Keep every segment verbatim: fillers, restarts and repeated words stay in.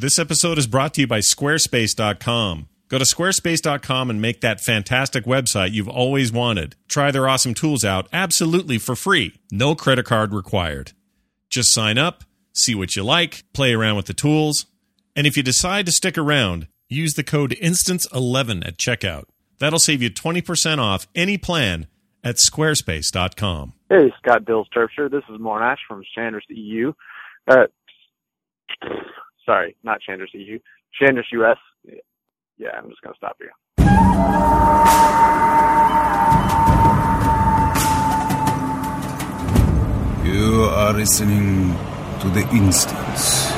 This episode is brought to you by Squarespace dot com. Go to Squarespace dot com and make that fantastic website you've always wanted. Try their awesome tools out absolutely for free. No credit card required. Just sign up, see what you like, play around with the tools, and if you decide to stick around, use the code instance eleven at checkout. That'll save you twenty percent off any plan at Squarespace dot com. Hey, Scott Dills Terpster. This is Monash from Chandra's E U. Uh, sorry, not Chandra's E U. Chandra's U S. Yeah, I'm just going to stop here. You are listening to The Instance.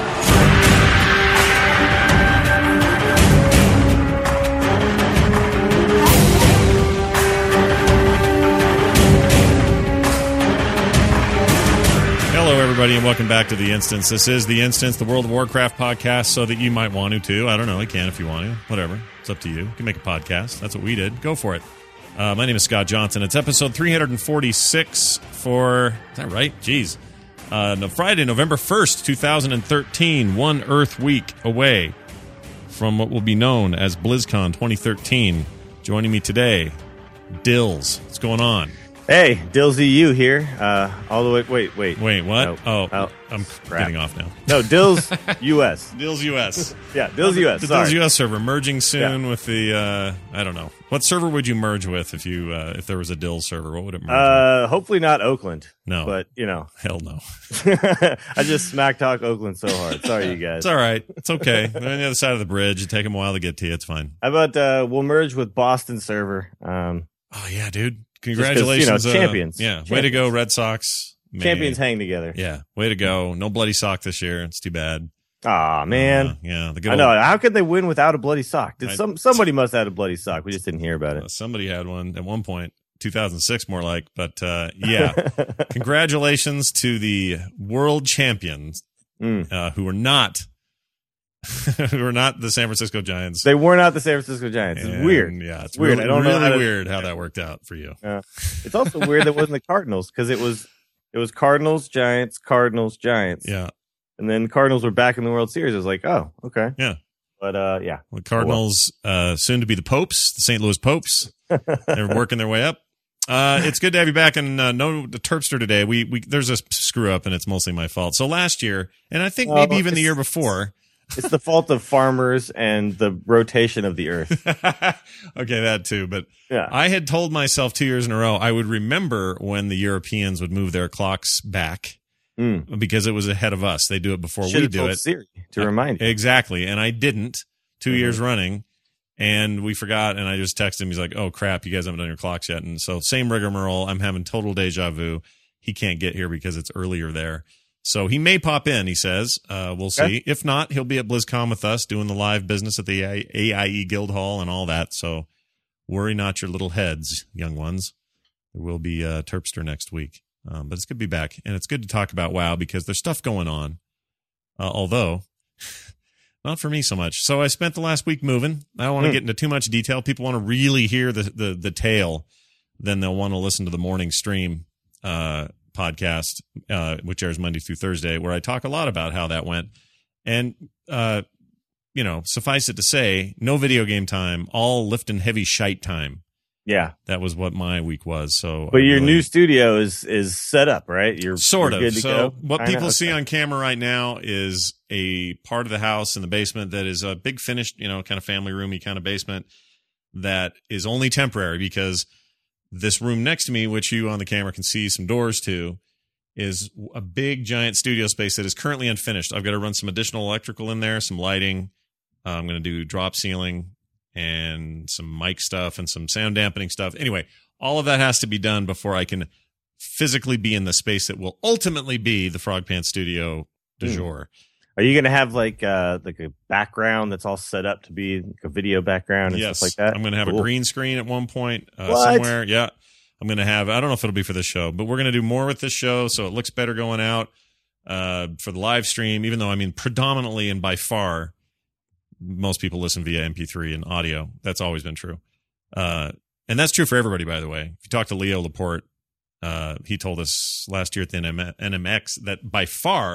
Hello, everybody, and welcome back to The Instance. This is The Instance, the World of Warcraft podcast, so that you might want to, too. I don't know. You can if you want to. Whatever. It's up to you. You can make a podcast. That's what we did. Go for it. Uh, my name is Scott Johnson. It's episode three forty-six for, is that right? Jeez. Uh, no, Friday, November first, twenty thirteen, one Earth week away from what will be known as BlizzCon twenty thirteen. Joining me today, Dills. What's going on? Hey, Dills E U here. Uh, all the way. Wait, wait, Wait, what? No. Oh, Oh, I'm crap. getting off now. No, Dills U S. Dills U S. Yeah, Dills U S. The Sorry. Dills U S server merging soon Yeah. with the, uh, I don't know. What server would you merge with if you uh, if there was a Dills server? What would it merge with? Uh, hopefully not Oakland. No. but you know, Hell no. I just smack talk Oakland so hard. Sorry, you guys. It's all right. It's okay. They're on the other side of the bridge. It take them a while to get to you. It's fine. How about uh, we'll merge with Boston server? Um, Oh, yeah, dude. 'cause, Congratulations. you know, champions. Uh, yeah. Champions. Way to go, Red Sox. Man. champions hang together. Yeah. Way to go. No bloody sock this year. It's too bad. Aw, man. Uh, yeah. The good I know. old- How could they win without a bloody sock? Did I- some somebody must have had a bloody sock? We just didn't hear about Uh, it. somebody had one at one point, two thousand six more like, but uh, yeah. Congratulations to the world champions Mm. uh, who were not who were not the San Francisco Giants. They were not the San Francisco Giants. It's And, weird. Yeah, it's Weird. Really, I don't know really how to- weird how that worked out for you. Uh, it's also weird that it wasn't the Cardinals because it was it was Cardinals, Giants, Cardinals, Giants. Yeah. And then Cardinals were back in the World Series. I was like, oh, okay. Yeah. But uh, yeah. The Cardinals, uh, soon to be the Popes, the Saint Louis Popes. They're working their way up. Uh, it's good to have you back, and uh, no the Terpster today. We we there's a screw up, and it's mostly my fault. So last year, and I think maybe Oh, even the it's- year before. It's the fault of farmers and the rotation of the earth. Okay, that too. But Yeah. I had told myself two years in a row I would remember when the Europeans would move their clocks back Mm. because it was ahead of us. They do it before Should we have do told it. Siri to remind you. Exactly. And I didn't 2 Mhm. years running. And we forgot. And I just texted him. He's like, oh, crap. You guys haven't done your clocks yet. And so same rigmarole. I'm having total deja vu. He can't get here because it's earlier there. So he may pop in, he says. Uh, we'll Okay. see. If not, he'll be at BlizzCon with us doing the live business at the A I E Guild Hall and all that. So worry not your little heads, young ones. There will be uh, Terpster next week. Um, but it's good to be back. And it's good to talk about WoW because there's stuff going on. Uh, although, not for me so much. So I spent the last week moving. I don't want to Hmm. get into too much detail. People want to really hear the, the, the tale. Then they'll want to listen to the morning stream uh, podcast, uh, which airs Monday through Thursday, where I talk a lot about how that went. And, uh, you know, suffice it to say, no video game time, all lifting heavy shite time. Yeah. That was what my week was. So, But I your really- new studio is is set up, right? You're Sort you're of. good to So go? what Kinda? people see Okay. on camera right now is a part of the house in the basement that is a big finished, you know, kind of family roomy kind of basement that is only temporary because this room next to me, which you on the camera can see some doors to, is a big giant studio space that is currently unfinished. I've got to run some additional electrical in there, some lighting. Uh, I'm going to do drop ceiling and some mic stuff and some sound dampening stuff. Anyway, all of that has to be done before I can physically be in the space that will ultimately be the Frog Pants Studio du Hmm. jour. Are you going to have like uh like a background that's all set up to be like a video background and Yes, stuff like that? I'm going to have Cool. a green screen at one point uh, What? somewhere. Yeah, I'm going to have. I don't know if it'll be for this show, but we're going to do more with this show, so it looks better going out uh, for the live stream. Even though I mean, predominantly and by far, most people listen via M P three and audio. That's always been true, uh, and that's true for everybody. By the way, if you talk to Leo Laporte, uh, he told us last year at the N M X that by far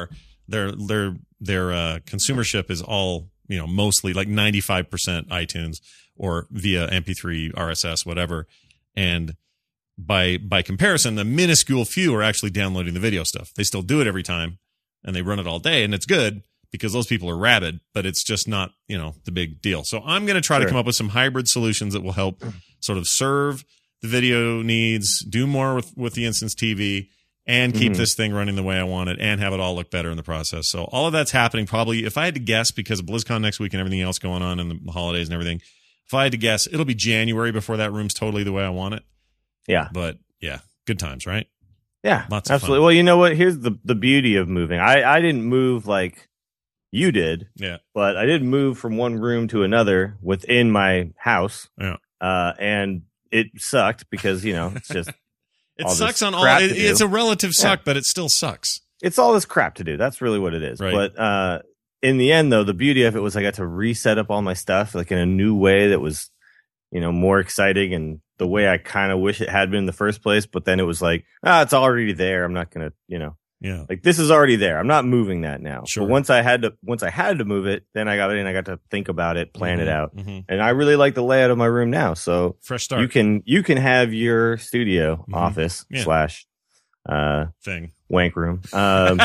Their their their uh, consumership is all, you know, mostly like ninety-five percent iTunes or via M P three, R S S, whatever. And by by comparison, the minuscule few are actually downloading the video stuff. They still do it every time, and they run it all day, and it's good because those people are rabid, but it's just not, you know, the big deal. So I'm going to try Sure. to come up with some hybrid solutions that will help sort of serve the video needs, do more with, with the Instance T V, and keep Mhm. this thing running the way I want it, and have it all look better in the process. So all of that's happening probably, if I had to guess, because of BlizzCon next week and everything else going on and the holidays and everything, if I had to guess, it'll be January before that room's totally the way I want it. Yeah. But yeah, good times, right? Yeah, Lots of absolutely. fun. Well, you know what? Here's the the beauty of moving. I I didn't move like you did, Yeah. but I did move from one room to another within my house. Yeah. Uh, and it sucked because, you know, it's just It all this sucks on all, crap it, to it's do. a relative suck, Yeah. but it still sucks. it's all this crap to do. That's really what it is. Right. But uh, in the end, though, the beauty of it was I got to reset up all my stuff like in a new way that was, you know, more exciting and the way I kind of wish it had been in the first place. But then it was like, ah, it's already there. I'm not gonna, you know, Yeah. like this is already there. I'm not moving that now. Sure. But once I had to, once I had to move it, then I got it and I got to think about it, plan it Mhm, out, mhm. and I really like the layout of my room now. So Fresh start you can you can have your studio Mhm. office Yeah. slash uh thing. wank room um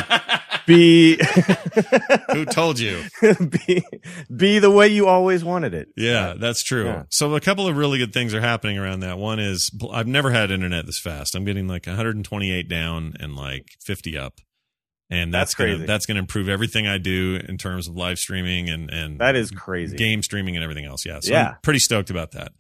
be Who told you? be be the way you always wanted it. Yeah, that's true. Yeah. So a couple of really good things are happening around that. One is I've never had internet this fast. I'm getting like one hundred twenty-eight down and like fifty up. And that's, That's gonna crazy. that's gonna improve everything I do in terms of live streaming and, and That is crazy. game streaming and everything else. Yeah. So Yeah. I'm pretty stoked about that.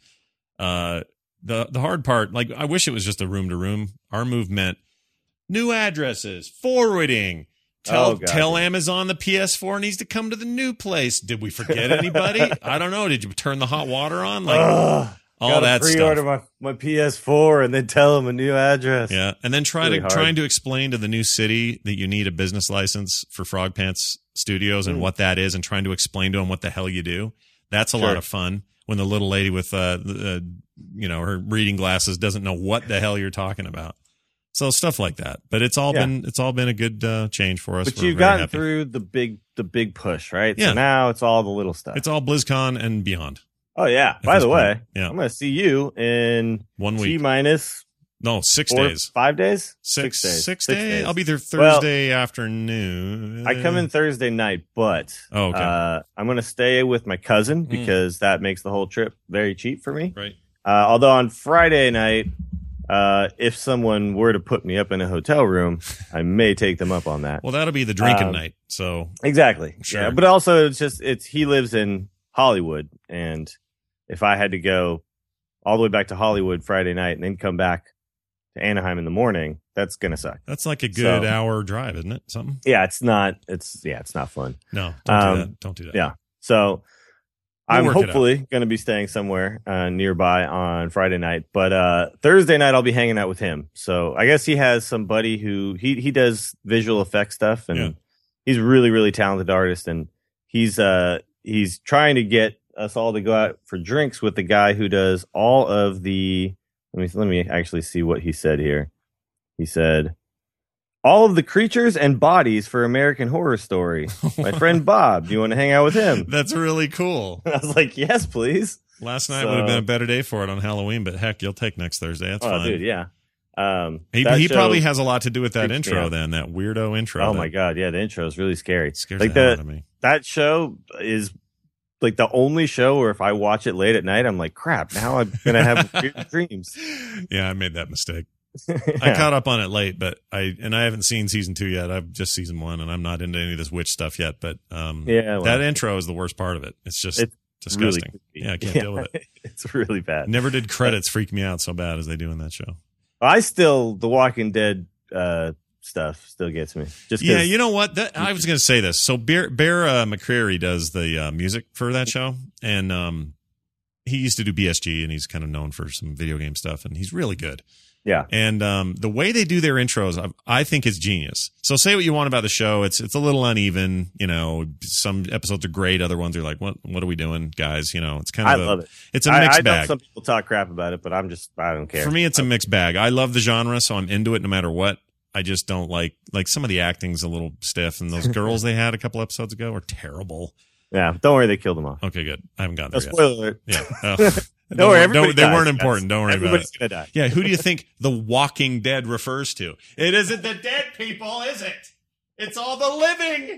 Uh the the hard part, like I wish it was just a room to room. Our move meant new addresses, forwarding. Tell Oh, God. tell Amazon the P S four needs to come to the new place. Did we forget anybody? I don't know. Did you turn the hot water on? Like Ugh, all gotta that pre-order stuff. my, my P S four and then tell them a new address. Yeah, and then try Really to hard. trying to explain to the new city that you need a business license for Frog Pants Studios and Mm. what that is, and trying to explain to them what the hell you do. That's a Sure. lot of fun. When the little lady with uh, uh you know her reading glasses doesn't know what the hell you're talking about. So stuff like that. But it's all Yeah. been it's all been a good uh, change for us. But We're you've very gotten happy. through the big the big push, right? Yeah. So now it's all the little stuff. It's all BlizzCon and beyond. oh yeah. at By this the point. way, Yeah. I'm gonna see you in One T week. minus No, six four, days. five days, Six days, six, Six day? days. I'll be there Well, Thursday afternoon. I come in Thursday night, but Oh, okay. uh, I'm gonna stay with my cousin Mm. because that makes the whole trip very cheap for me. Right. Uh, although on Friday night, uh, if someone were to put me up in a hotel room, I may take them up on that. Well, that'll be the drinking Um, night. So Exactly. Sure. Yeah, but also it's just it's he lives in Hollywood, and if I had to go all the way back to Hollywood Friday night and then come back to Anaheim in the morning, that's gonna suck. that's like a good So- hour drive, isn't it? Something? Yeah, it's not. It's yeah, it's not fun. No, don't do Um, that. Don't do that. yeah. So We'll I'm work it out. hopefully going to be staying somewhere uh, nearby on Friday night, but uh, Thursday night I'll be hanging out with him. So I guess he has somebody who he he does visual effects stuff, and Yeah. he's a really really talented artist, and he's uh he's trying to get us all to go out for drinks with the guy who does all of the. Let me let me actually see what he said here. He said, all of the creatures and bodies for American Horror Story. My friend Bob, do you want to hang out with him? That's really cool. I was like, yes, please. Last night So- would have been a better day for it on Halloween, but heck, you'll take next Thursday. That's Oh, fine. dude, yeah. Um, He, that he show- probably has a lot to do with that freaks me intro out. then, that weirdo intro. Oh that my god, yeah, the intro is really scary. Scares Like the hell the out of me. that show is like the only show where if I watch it late at night, I'm like, crap. Now I'm gonna have weird dreams. Yeah, I made that mistake. I caught up on it late, but I and I haven't seen season two yet. I've just season one, and I'm not into any of this witch stuff yet. But um, Yeah, well, that intro is the worst part of it. It's just It's really disgusting. creepy. yeah, I can't deal with it. It's really bad. Never did credits freak me out so bad as they do in that show. I still the Walking Dead uh, stuff still gets me. Just 'cause- Yeah, you know what? That, I was going to say this. So Bear, Bear uh, McCreary does the uh, music for that show, and um, he used to do B S G, and he's kind of known for some video game stuff, and he's really good. yeah, And um, the way they do their intros, I, I think is genius. So say what you want about the show, it's it's a little uneven. You know, some episodes are great, other ones are like, what What are we doing, guys? You know, it's kind I of a, love it. it's a I, mixed I know bag. some people talk crap about it, but I'm just I don't care. For me, it's a mixed bag. I love the genre, so I'm into it no matter what. I just don't like like some of the acting's a little stiff, and those girls they had a couple episodes ago are terrible. Yeah, don't worry, they killed them off. Okay, good. I haven't gotten No, there spoiler yet. alert. Yeah. Oh. Don't Don't- worry, everybody don't- they dies, weren't guys. important. Don't worry Everybody's about gonna die. it. Yeah, who do you think The Walking Dead refers to? It isn't the dead people, is it? It's all the living.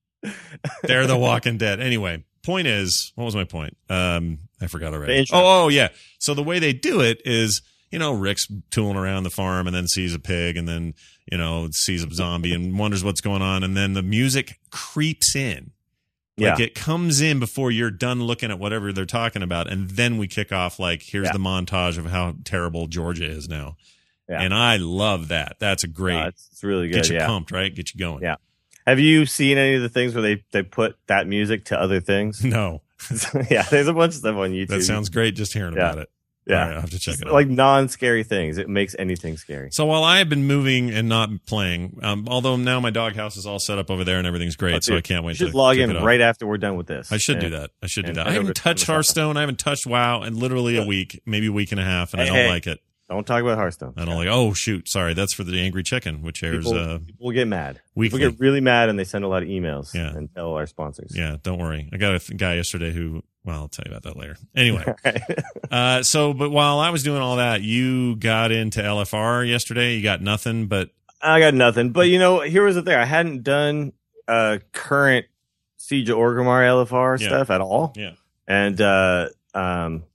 They're The Walking Dead. Anyway, point is, what was my point? Um, I forgot The already. intro. Oh, oh, yeah. So the way they do it is, you know, Rick's tooling around the farm and then sees a pig and then, you know, sees a zombie and wonders what's going on. And then the music creeps in. Like Yeah. it comes in before you're done looking at whatever they're talking about. And then we kick off like, here's Yeah. the montage of how terrible Georgia is now. Yeah. And I love that. That's a great, Uh, it's, it's really good. get you Yeah. pumped, right? Get you going. Yeah. Have you seen any of the things where they, they put that music to other things? No, Yeah, there's a bunch of stuff on YouTube. that sounds great just hearing Yeah. about it. Yeah. All right, I'll have to check Just it out. like non-scary things. It makes anything scary. So while I have been moving and not playing, um, although now my doghouse is all set up over there and everything's great, Oh, so I dude, can't wait You to should log kick in it off. right after we're done with this. I should do And- that. I should do and that. head I over haven't to touched the shop. Hearthstone. I haven't touched WoW in literally a week, maybe a week and a half, and I Hey, don't hey. like it. Don't talk about Hearthstone. I don't like. Oh shoot, sorry. That's for the Angry Chicken, which airs People, uh, people get mad. weekly. People get really mad and they send a lot of emails Yeah. and tell our sponsors. Yeah, don't worry. I got a th- guy yesterday who. Well, I'll tell you about that later. Anyway, uh, so but while I was doing all that, you got into L F R yesterday. You got nothing, but I got nothing. But you know, here was the thing. I hadn't done uh current Siege of Orgrimmar L F R Yeah. stuff at all. yeah, And uh um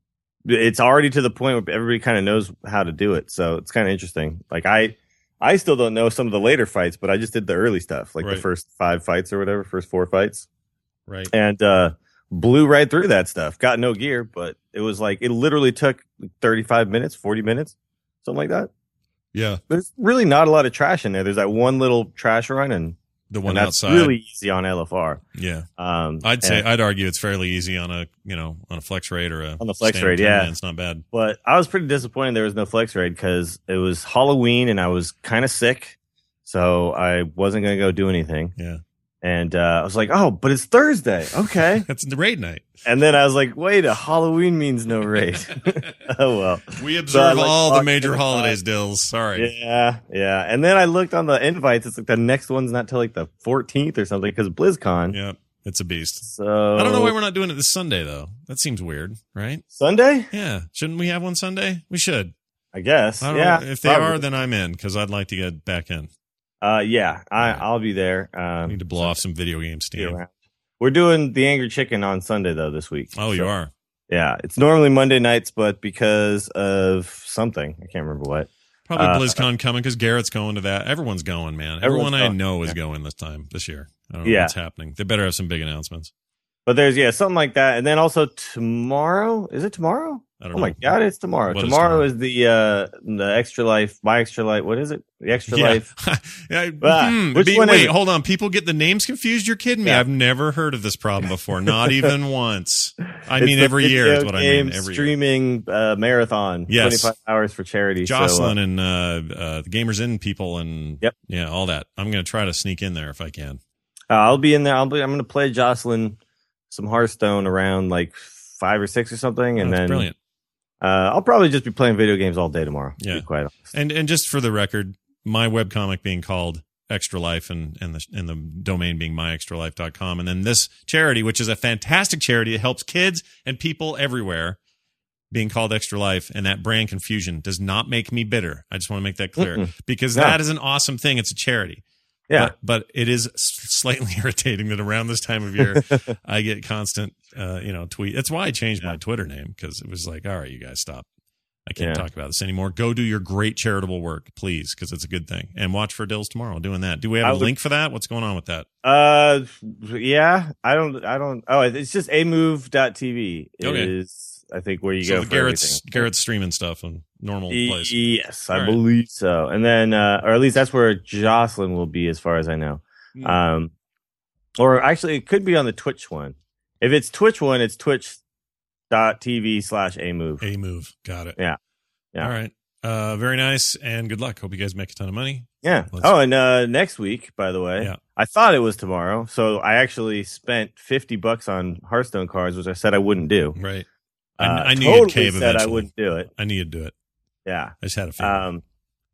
it's already to the point where everybody kind of knows how to do it. So it's kind of interesting. Like I I still don't know some of the later fights, but I just did the early stuff, like Right. the first five fights or whatever, first four fights. right. And uh blew right through that stuff. Got no gear, but it was like it literally took thirty-five minutes, forty minutes, something like that. Yeah, There's really not a lot of trash in there. There's that one little trash run, and, the one and that's outside. really easy on L F R. yeah, Um, I'd say and- I'd argue it's fairly easy on a you know on a flex raid or a On the flex standard raid, ten yeah. man. It's not bad. but I was pretty disappointed there was no flex raid because it was Halloween and I was kind of sick, so I wasn't gonna go do anything. Yeah, And uh, I was like, oh, but it's Thursday, okay. that's the raid night. And then I was like, wait, a Halloween means no raid. Oh well. We So I, observe like, all the walked major in the holidays, Dills. Sorry. Yeah, yeah. And then I looked on the invites. It's like the next one's not till like the fourteenth or something because BlizzCon. Yeah, it's a beast. So I don't know why we're not doing it this Sunday though. That seems weird, right? Sunday. Yeah, shouldn't we have one Sunday? We should. I guess. I don't Yeah. know. If they probably. are, then I'm in because I'd like to get back in. Uh, yeah, I, Yeah. I'll be there. I Um, need to blow off some video game be steam. around. We're doing the Angry Chicken on Sunday though this week. Oh, you So, are. Yeah, it's normally Monday nights, but because of something, I can't remember what. Probably Uh, BlizzCon coming because Garrett's going to that. Everyone's going, man. Everyone's Everyone I going. know is Yeah. going this time this year. I don't know Yeah. what's happening. They better have some big announcements. But there's yeah something like that, and then also tomorrow. Is it tomorrow? I don't Oh know. my god, it's tomorrow. What is Tomorrow tomorrow? is the uh the Extra Life, my Extra Life. What is it? The Extra Yeah. Life. yeah. Ah, hmm, which be- one is wait, it? hold on. People get the names confused. You're kidding me. Yeah. I've never heard of this problem before. Not even once. I It's mean, the every year video is what I game mean. Every year. streaming uh, marathon. Yes. twenty-five hours for charity. Jocelyn So, uh, and uh, uh, the Gamers In people and Yep. yeah, all that. I'm going to try to sneak in there if I can. uh, I'll be in there. I'll be. I'm going to play Jocelyn some Hearthstone around like five or six or something, and That's then brilliant. Uh, I'll probably just be playing video games all day tomorrow. To Yeah. be quite honest. And and just for the record, my webcomic being called Extra Life and and the and the domain being my extra life dot com, and then this charity, which is a fantastic charity, it helps kids and people everywhere, being called Extra Life, and that brand confusion does not make me bitter. I just want to make that clear Mm-mm. because No. that is an awesome thing. It's a charity. Yeah. But, but it is slightly irritating that around this time of year, I get constant, uh, you know, tweet. That's why I changed my Twitter name because it was like, all right, you guys stop. I can't Yeah. talk about this anymore. Go do your great charitable work, please, because it's a good thing. And watch for Dills tomorrow doing that. Do we have I a would- link for that? What's going on with that? Uh, yeah. I don't. I don't. Oh, it's just a move dot t v Okay. is I think where you So go the for Garrett's everything. Garrett's streaming stuff on normal place. Yes, I All right. believe so. And then, uh, or at least that's where Jocelyn will be, as far as I know. Hmm. Um, or actually, it could be on the Twitch one. If it's Twitch one, it's twitch dot t v slash a move. A move. Got it. Yeah. Yeah. All right. Uh, very nice and good luck. Hope you guys make a ton of money. Yeah. Let's- Oh, and uh, next week, by the way, Yeah. I thought it was tomorrow, so I actually spent fifty bucks on Hearthstone cards, which I said I wouldn't do. Right. I, Uh, I knew totally you'd cave said I eventually. wouldn't do it. I knew you'd do it. Yeah. I just had a feeling. Um,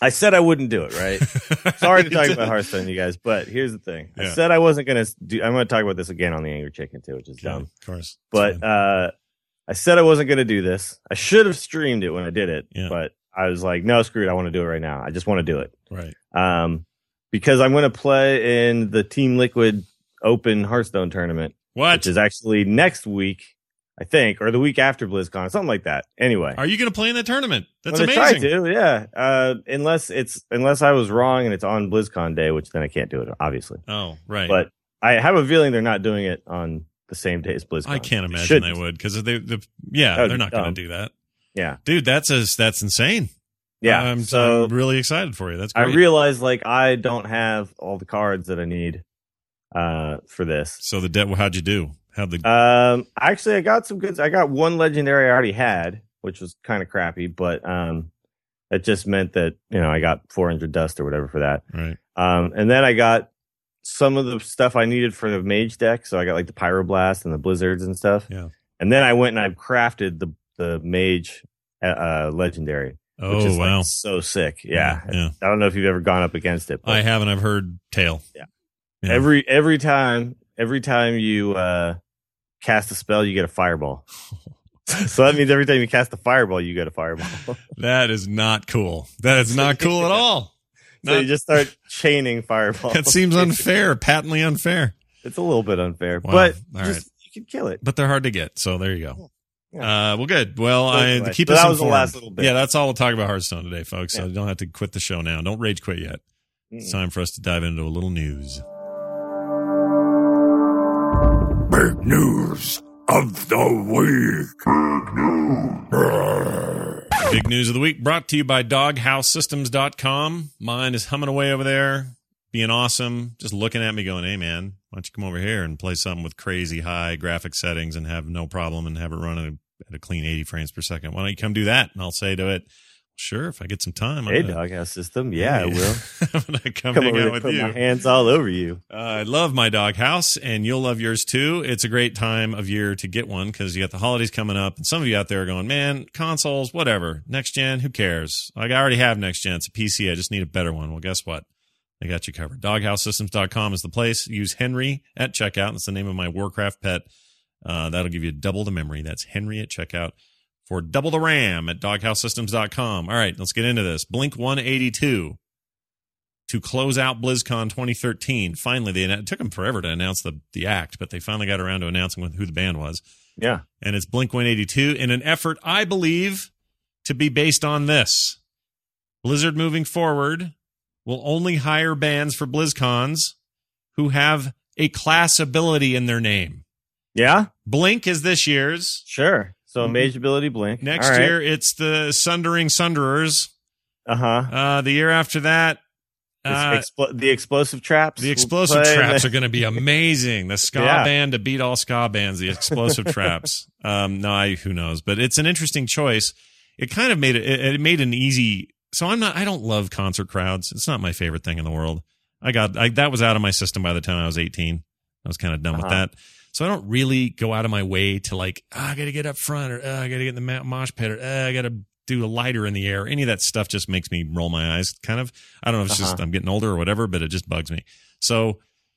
I said I wouldn't do it, right? Sorry to talk about Hearthstone, you guys, but here's the thing. Yeah. I said I wasn't going to do, I'm going to talk about this again on the Angry Chicken too, which is Okay, dumb. of course. But uh, I said I wasn't going to do this. I should have streamed it when I did it, Yeah. but I was like, no, screw it. I want to do it right now. I just want to do it. Right. Um, because I'm going to play in the Team Liquid Open Hearthstone tournament, What? which is actually next week, I think, or the week after BlizzCon, something like that. Anyway, Are you going to play in that tournament? That's I'm gonna amazing. Try to, yeah. Uh, unless it's unless I was wrong and it's on BlizzCon day, which then I can't do it, obviously. Oh, right. But I have a feeling they're not doing it on the same day as BlizzCon. I can't imagine Shouldn't. they would because they, the yeah, That would they're be not going dumb. to do that, Yeah, dude. That's a, that's insane. yeah. I'm, so I'm really excited for you. That's I great. realized like I don't have all the cards that I need uh, for this. so the debt. How'd you do? How'd the Um, actually, I got some good. I got one legendary I already had, which was kind of crappy, but um, that just meant that you know I got four hundred dust or whatever for that. right? Um, and then I got some of the stuff I needed for the mage deck. So I got like the Pyroblast and the Blizzards and stuff. Yeah. And then I went and I crafted the the mage uh, uh, legendary, which Oh is wow. like so sick. Yeah. yeah. I don't know if you've ever gone up against it. But I haven't. I've heard tale. Yeah. Yeah. every every time every time you uh, cast a spell, you get a fireball. So that means every time you cast a fireball, you get a fireball. That is not cool. That is not cool at all. So Not- you just start chaining fireballs. That seems unfair, patently unfair. It's a little bit unfair, Wow. but All just, you can kill it. But they're hard to get. So there you go. Yeah. Uh, well, good. Well, So I anyway, keep so us that was the informed. last little bit. Yeah, that's all we'll talk about Hearthstone today, folks. So Yeah. you don't have to quit the show now. Don't rage quit yet. It's Mm-mm. time for us to dive into a little news. Big news of the week. Big news of the week brought to you by dog house systems dot com. Mine is humming away over there, being awesome, just looking at me going, hey, man, why don't you come over here and play something with crazy high graphic settings and have no problem and have it run at a, at a clean eighty frames per second? Why don't you come do that? And I'll say to it, sure, if I get some time. I'm Hey, gonna- Doghouse System. Yeah, I will. I'm going to come, Come hang over out and with put you. my hands all over you. Uh, I love my doghouse, and you'll love yours too. It's a great time of year to get one because you got the holidays coming up, and some of you out there are going, man, consoles, whatever. Next gen, who cares? Like, I already have next gen. It's a P C. I just need a better one. Well, guess what? They got you covered. dog house systems dot com is the place. Use Henry at checkout. That's the name of my Warcraft pet. Uh, that'll give you double the memory. That's Henry at checkout for double the RAM at dog house systems dot com. All right, let's get into this. Blink one eighty-two. To close out BlizzCon twenty thirteen. Finally, they it took them forever to announce the, the act, but they finally got around to announcing who the band was. Yeah. And it's Blink one eighty-two in an effort, I believe, to be based on this. Blizzard moving forward will only hire bands for BlizzCons who have a class ability in their name. Yeah? Blink is this year's. Sure. So mage ability blink. Next All right. year, it's the Sundering Sunderers. Uh-huh. Uh, the year after that, Uh, It's expl- the explosive traps. the will explosive play. traps are going to be amazing. The ska Yeah. band to beat all ska bands. The explosive traps. Um, no, I, who knows? But it's an interesting choice. It kind of made it. It made an easy. So I'm not. I don't love concert crowds. It's not my favorite thing in the world. I got I, that was out of my system by the time I was eighteen. I was kind of done with Uh-huh. that. So I don't really go out of my way to like. Oh, I got to get up front, or oh, I got to get in the ma- mosh pit, or oh, I got to do a lighter in the air. Any of that stuff just makes me roll my eyes. Kind of. I don't know if it's just Uh-huh. I'm getting older or whatever, but it just bugs me. So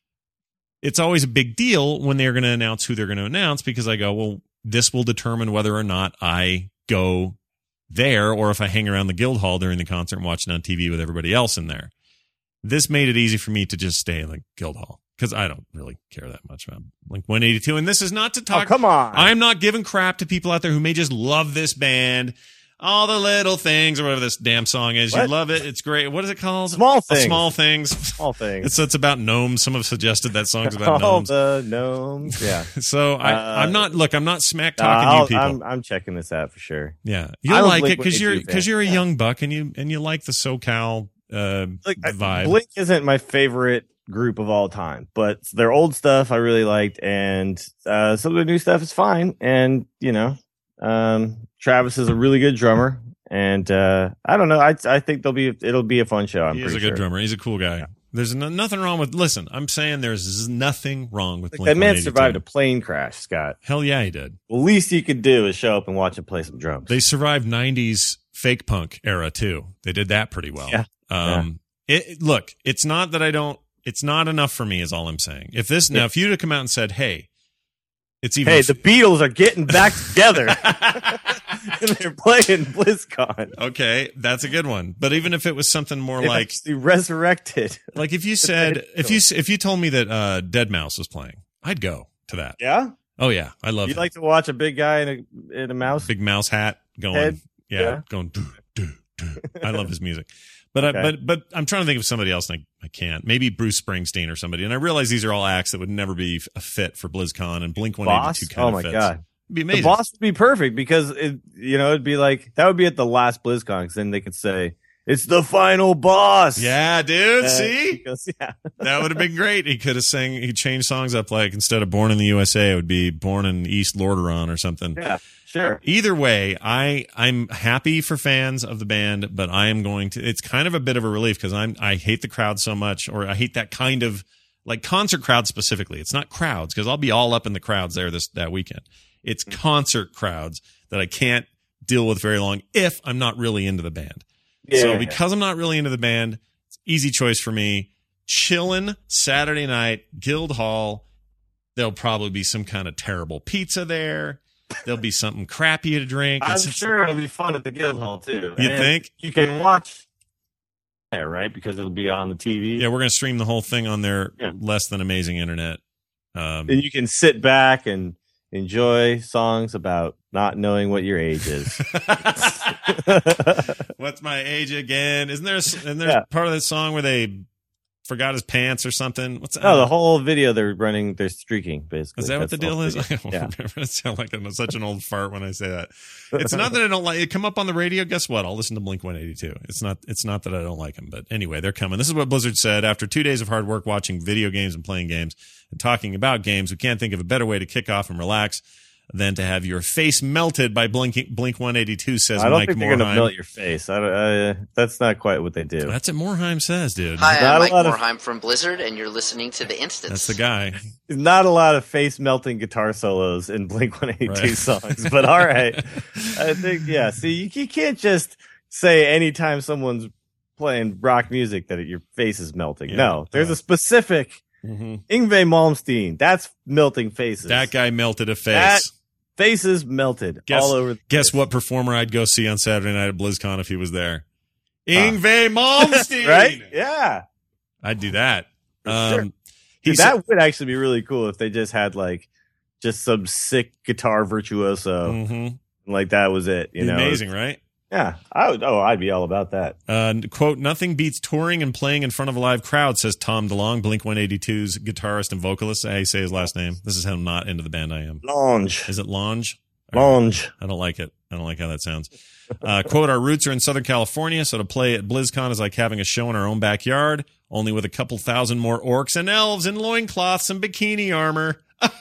it's always a big deal when they're going to announce who they're going to announce because I go, well, this will determine whether or not I go there or if I hang around the guild hall during the concert and watch it on T V with everybody else in there. This made it easy for me to just stay in the guild hall because I don't really care that much about Blink one eighty-two. And this is not to Oh, talk. come on. I'm not giving crap to people out there who may just love this band. All the little things or whatever this damn song is. What? You love it. It's great. What is it called? Small Oh, things. small things. Small things. It's, it's about gnomes. Some have suggested that song's about All gnomes. the gnomes. Yeah. So I, Uh, I'm not, look, I'm not smack Nah, talking I'll- to you people. I'm, I'm checking this out for sure. Yeah. I'm You'll a like it Blink because you're, one eighty-two fan. because you're a Yeah. young buck and you, and you like the SoCal, uh, Like I- vibe. Blink isn't my favorite group of all time, but their old stuff I really liked, and uh, some of the new stuff is fine. And you know, um, Travis is a really good drummer, and uh, I don't know. I I think they'll be it'll be a fun show. I'm he is pretty a good sure. drummer. He's a cool guy. There's no, nothing wrong with, listen, I'm saying there's nothing wrong with Like, Blink that man one eighty-two. survived a plane crash, Scott. Hell yeah, he did. The least you could do is show up and watch him play some drums. They survived nineties fake punk era too. They did that pretty well. Yeah. Um, yeah. it, look, it's not that I don't. It's not enough for me. Is all I'm saying. If this now, if you'd have come out and said, "Hey, it's even," hey, the Beatles are getting back together, and they're playing BlizzCon. Okay, that's a good one. But even if it was something more They've like actually resurrected, like if you said, if you if you told me that uh, Dead Mouse was playing, I'd go to that. yeah. Oh yeah, I love. You it. like to watch a big guy in a in a mouse, big mouse hat going, head? yeah, Yeah. going. Doo, doo, doo. I love his music, but I, Okay. but but I'm trying to think of somebody else, and I, I can't. Maybe Bruce Springsteen or somebody. And I realize these are all acts that would never be a fit for BlizzCon, and Blink one Boss. eighty-two kind Oh of my fits. god, It'd be amazing. the Boss would be perfect because it, you know, it'd be like that would be at the last BlizzCon because then they could say it's the final boss. Yeah, dude. Uh, see, because, yeah. that would have been great. He could have sang. He changed songs up like instead of "Born in the U S A," it would be "Born in East Lordaeron" or something. Yeah, sure. Either way, I I'm happy for fans of the band, but I am going to. It's kind of a bit of a relief because I'm I hate the crowd so much, or I hate that kind of like concert crowd specifically. It's not crowds because I'll be all up in the crowds there this that weekend. It's concert crowds that I can't deal with very long if I'm not really into the band. Yeah. So because I'm not really into the band, it's easy choice for me. Chilling Saturday night, Guildhall. There'll probably be some kind of terrible pizza there. There'll be something crappy to drink. I'm It's- sure it'll be fun at the Guildhall too. You And think? you can watch there, right? Because it'll be on the T V. Yeah, we're gonna stream the whole thing on their Yeah. less than amazing internet. Um, And you can sit back and enjoy songs about not knowing what your age is. What's my age again? Isn't there? A, isn't there Yeah. part of that song where they forgot his pants or something? What's No, the whole video they're running, they're streaking basically. Is that what That's the deal whole is? video. I don't Yeah. remember. It sound like I'm such an old fart when I say that. It's not that I don't like it. Come up on the radio. Guess what? I'll listen to Blink one eighty-two. It's not. It's not that I don't like them, but anyway, they're coming. This is what Blizzard said after two days of hard work watching video games and playing games and talking about games. We can't think of a better way to kick off and relax than to have your face melted by Blink Blink one eighty-two. Says I don't Mike think they're going to Morheim. melt your face. I don't, I, that's not quite what they do. That's what Morheim says, dude. Hi, Not I'm a Mike lot of- Morheim from Blizzard, and you're listening to The Instance. That's the guy. There's not a lot of face melting guitar solos in Blink one eighty-two Right. songs, but all right. I think, yeah. See, you, you can't just say anytime someone's playing rock music that your face is melting. Yeah. No, there's Uh, a specific Mhm. Yngwie Malmsteen. That's melting faces. That guy melted a face. That- Faces melted Guess- all over. The Guess place. what performer I'd go see on Saturday night at BlizzCon if he was there? Yngwie Malmsteen. Right? Yeah. I'd do that. For Um, sure. he Dude, said- that would actually be really cool if they just had like just some sick guitar virtuoso. Mhm. Like that was it. You Be know, amazing, right? Yeah, I would. Oh, I'd be all about that. Uh, quote, nothing beats touring and playing in front of a live crowd, says Tom DeLonge, Blink one eighty-two's guitarist and vocalist. I say his last name. This is how not into the band I am. Lounge, Is it Longe? lounge. I don't like it. I don't like how that sounds. Uh, quote, our roots are in Southern California, so to play at BlizzCon is like having a show in our own backyard, only with a couple thousand more orcs and elves in loincloths and bikini armor.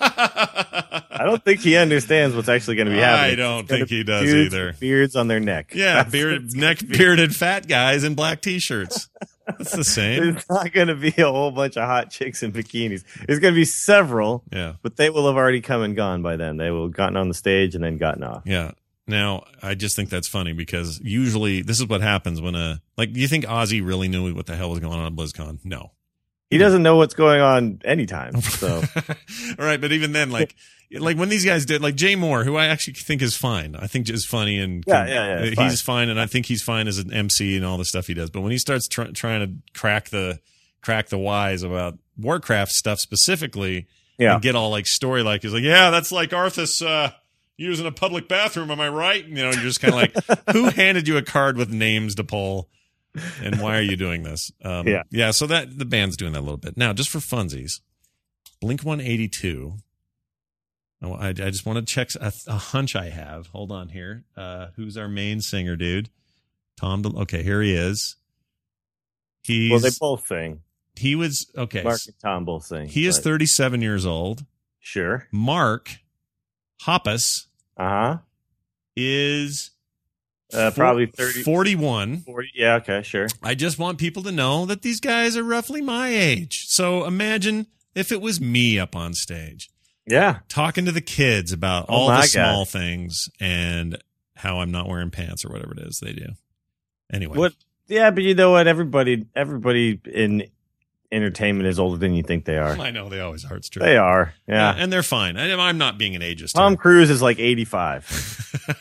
I don't think he understands what's actually going to be happening. I don't It's gonna think he be does dudes either. with beards on their neck. Yeah, That's beard, what's neck gonna be. bearded fat guys in black t-shirts. That's the same. There's not going to be a whole bunch of hot chicks in bikinis. There's going to be several, Yeah. but they will have already come and gone by then. They will have gotten on the stage and then gotten off. Yeah. Now, I just think that's funny because usually this is what happens when a, like, do you think Ozzy really knew what the hell was going on at BlizzCon? No. He doesn't know what's going on anytime. So All right. But even then, like, like when these guys did, like Jay Moore, who I actually think is fine. I think is funny and Yeah, yeah, yeah, it's he's fine. And I think he's fine as an M C and all the stuff he does. But when he starts tr- trying to crack the, crack the wise about Warcraft stuff specifically, yeah, and get all like story like, he's like, yeah, that's like Arthas, uh, using a public bathroom. Am I right? You know, you're just kind of like, who handed you a card with names to pull? And why are you doing this? Um, Yeah. Yeah. So that the band's doing that a little bit now, just for funsies. Blink one eighty-two. I, I just want to check a, a hunch I have. Hold on here. Uh, who's our main singer, dude? Tom. De- okay, here he is. He's well, they both sing. he was okay. Mark and Tom both sing. He is but- thirty-seven years old. Sure. Mark Hoppus Uh huh. is Uh, four- probably thirty. forty-one. forty. Yeah. Okay. Sure. I just want people to know that these guys are roughly my age. So imagine if it was me up on stage Yeah. talking to the kids about Oh all my the God. small things and how I'm not wearing pants or whatever it is they do. Anyway, What Yeah, but you know what? Everybody, everybody in entertainment is older than you think they are. I know they always are. It's true. They are. Yeah, and they're fine. I, I'm not being an ageist. Tom here. Cruise is like eighty-five.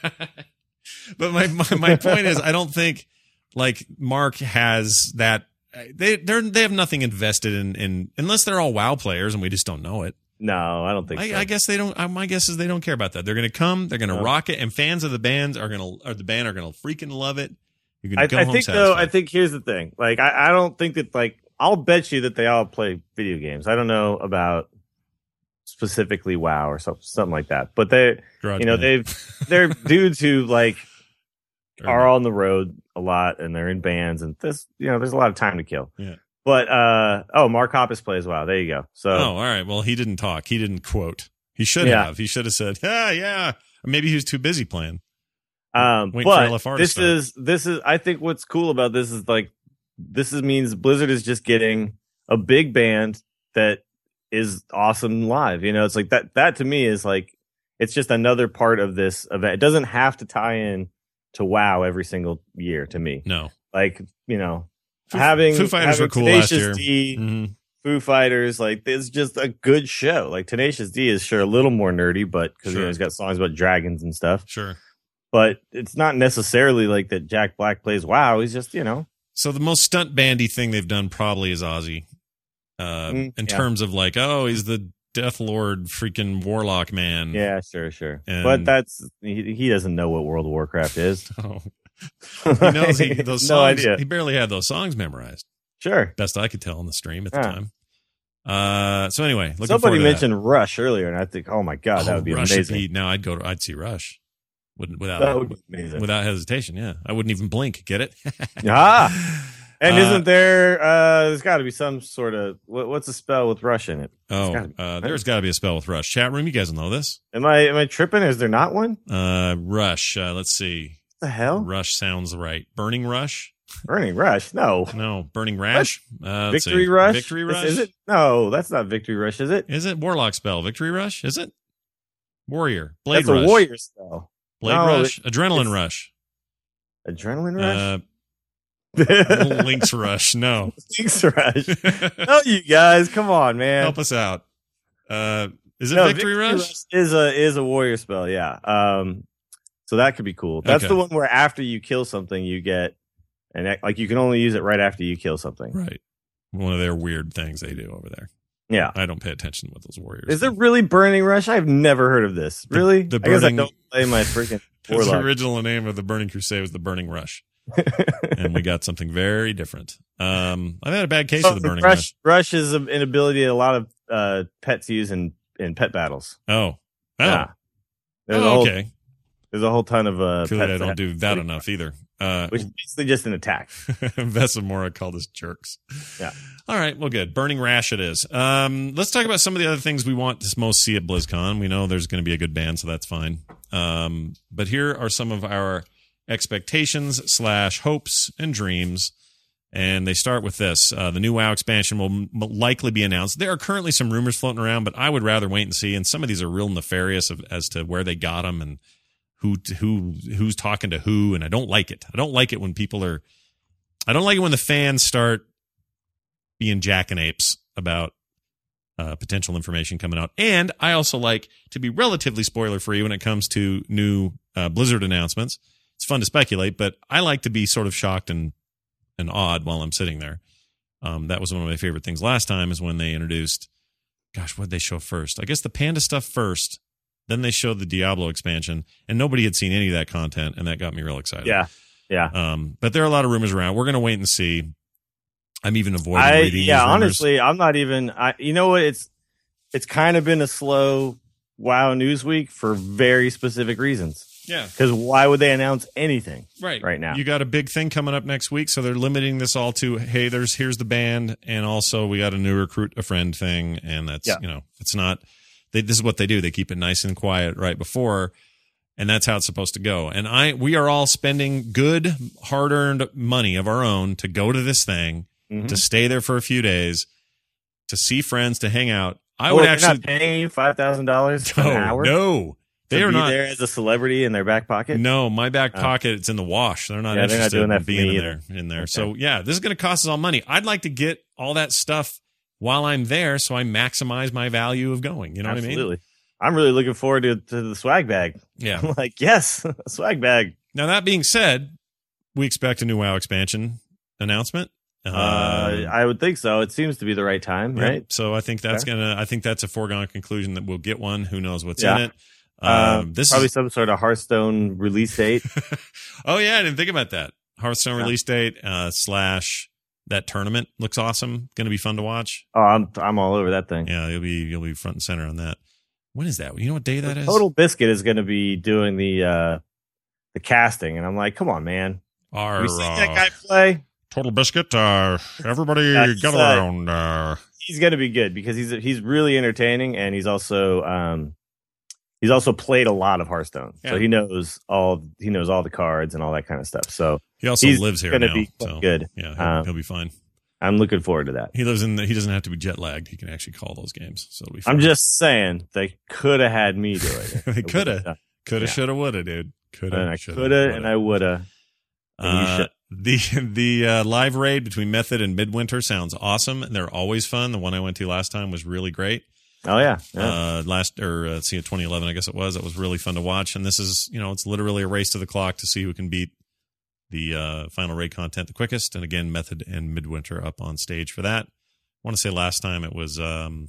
But my, my my point is, I don't think like Mark has that. They they they have nothing invested in in unless they're all WoW players and we just don't know it. No, I don't think I, so. I guess they don't. My guess is they don't care about that. They're going to come. They're going to No. rock it, and fans of the band are going to, or the band are going to freaking love it. You're going I, to go I home think satisfied. though. I think here's the thing. Like, I, I don't think that like I'll bet you that they all play video games. I don't know about specifically WoW or something something like that, but they, Garage you know, band. they've they're dudes who like Or- are on the road a lot and they're in bands and this, you know, there's a lot of time to kill. Yeah. But uh oh, Mark Hoppus plays WoW. There you go. So Oh, all right. Well, he didn't talk. He didn't quote. He should Yeah. have. He should have said, "Yeah, yeah." Or maybe he was too busy playing. Um, Wait for but L F R to this start. is this is I think what's cool about this is like this is means Blizzard is just getting a big band that is awesome live. You know, it's like that. That to me is like it's just another part of this event. It doesn't have to tie in to WoW every single year. To me, No. like you know, Foo, having Foo Fighters having were cool last Tenacious year. D, Mhm. Foo Fighters, like it's just a good show. Like Tenacious D is sure a little more nerdy, but because you Sure. know he's got songs about dragons and stuff. Sure. But it's not necessarily like that Jack Black plays WoW. He's just, you know. So the most stunt bandy thing they've done probably is Ozzy. Uh, Mm, in yeah. terms of like, oh, he's the Death Lord freaking warlock man. Yeah, sure, sure. And- but that's he, he doesn't know what World of Warcraft is. Oh. He knows he, those no songs. idea. He barely had those songs memorized. Sure. Best I could tell on the stream at the Yeah. time. Uh, so anyway, looking Somebody forward to mentioned Rush earlier, and I think, oh my god, that. that Oh, would be Rush amazing. would be- now I'd go to, I'd see Rush. Wouldn't, without, That would be amazing. without hesitation. Yeah. I wouldn't even blink. Get it? ah, and Uh, isn't there? Uh, there's got to be some sort of what, what's a spell with Rush in it? Oh, gotta be- uh, there's got to be a spell with Rush. Chat room, you guys will know this. Am I am I tripping? Is there not one? What Uh, Rush. Uh, let's see. the hell? Rush sounds right. Burning Rush? Burning Rush? No. No. Burning Rash? Uh, let's Victory see. Rush? Victory Is- Rush? Is it? No, that's not Victory Rush, is it? Is it Warlock spell? Victory Rush? Is it? Warrior. Blade That's Rush. a warrior spell. Blade No, Rush. it- Adrenaline it's- Rush. Adrenaline Rush. Uh, Link's Rush. No. Link's Rush. No, you guys, come on, man. Help us out. Uh, is it No, Victory, Rush? is a is a warrior spell, yeah. Um, so that could be cool. That's Okay. the one where after you kill something, you get and that- like you can only use it right after you kill something. Right. One of their weird things they do over there. Yeah. I don't pay attention to what those warriors Is do. there really Burning Rush? I've never heard of this. The- Really? the I guess I Burning- don't play my freaking The warlock. original name of the Burning Crusade was the Burning Rush. And we got something very different. Um, I've had a bad case of the Burning Rush. Rush. Rush is an ability a lot of uh, pets use in, in pet battles. Oh. Oh. Yeah. There's, Oh, a whole, okay. there's a whole ton of uh, Cool. pets I that don't have- do that enough either. Uh, which is basically just an attack. Vesamora called us jerks. Yeah. All right. Well, good. Burning Rash it is. Um, let's talk about some of the other things we want to most see at BlizzCon. We know there's going to be a good band, so that's fine. Um, but here are some of our expectations slash hopes and dreams. And they start with this. Uh, the new WoW expansion will m- likely be announced. There are currently some rumors floating around, but I would rather wait and see. And some of these are real nefarious of, as to where they got them and who who who's talking to who. And I don't like it. I don't like it when people are. I don't like it when the fans start being jackanapes about uh, potential information coming out. And I also like to be relatively spoiler free when it comes to new uh, Blizzard announcements. It's fun to speculate, but I like to be sort of shocked and and awed while I'm sitting there. Um, that was one of my favorite things last time is when they introduced, gosh, what did they show first? I guess the Panda stuff first. Then they showed the Diablo expansion, and nobody had seen any of that content, and that got me real excited. Yeah. Yeah. Um, but there are a lot of rumors around. We're going to wait and see. I'm even avoiding I, reading these yeah, rumors. honestly, I'm not even. I, you know what? It's it's kind of been a slow WoW news week for very specific reasons. Yeah, Because why would they announce anything right. right now? You got a big thing coming up next week, so they're limiting this all to, hey, there's here's the band, and also we got a new recruit a friend thing, and that's Yeah. you know, it's not. They, this is what they do. They keep it nice and quiet right before, and that's how it's supposed to go. And I, we are all spending good, hard-earned money of our own to go to this thing, Mhm. to stay there for a few days, to see friends, to hang out. I Oh, would they're actually not paying you five thousand dollars for no, an hour. no. They to are be not there as a celebrity in their back pocket. No, my back Oh. pocket, it's in the wash. They're not Yeah, they're not interested doing that in for being me in either. there. In there. Okay. So yeah, this is going to cost us all money. I'd like to get all that stuff while I'm there, so I maximize my value of going. You know Absolutely. what I mean? I'm really looking forward to, to the swag bag. Yeah. I'm like, yes, a swag bag. Now that being said, we expect a new WoW expansion announcement. Uh, I would think so. It seems to be the right time, yeah, right? So I think that's Okay. gonna. I think that's a foregone conclusion that we'll get one. Who knows what's Yeah. in it? Um, Uh, this Probably is. some sort of Hearthstone release date. Oh yeah, I didn't think about that. Hearthstone Yeah. release date uh, slash that tournament looks awesome. Going to be fun to watch. Oh, I'm I'm all over that thing. Yeah, you'll be you'll be front and center on that. When is that? You know what day that is? Total Biscuit is going to be doing the uh, the casting, and I'm like, come on, man. Our, Have you seen uh, that guy play? Total Biscuit. Uh, everybody That's, gather uh, around. Uh, He's going to be good because he's he's really entertaining, and he's also um, he's also played a lot of Hearthstone, so Yeah. he knows all he knows all the cards and all that kind of stuff. So he also he's lives here gonna now. be quite so, good. Yeah, he'll, Um, he'll be fine. I'm looking forward to that. He lives in. The, he doesn't have to be jet lagged. He can actually call those games. So it'll be fine. I'm just saying they could have had me doing it. They coulda. Coulda, yeah. shoulda, woulda, dude. Coulda, And I shoulda, could have, woulda. and I would have. and you Uh, should. the the uh, live raid between Method and Midwinter sounds awesome, and they're always fun. The one I went to last time was really great. Oh yeah, yeah. Uh, last or uh, let's see, twenty eleven, I guess it was. It was really fun to watch. And this is, you know, it's literally a race to the clock to see who can beat the uh, final raid content the quickest. And again, Method and Midwinter up on stage for that. I want to say last time it was um,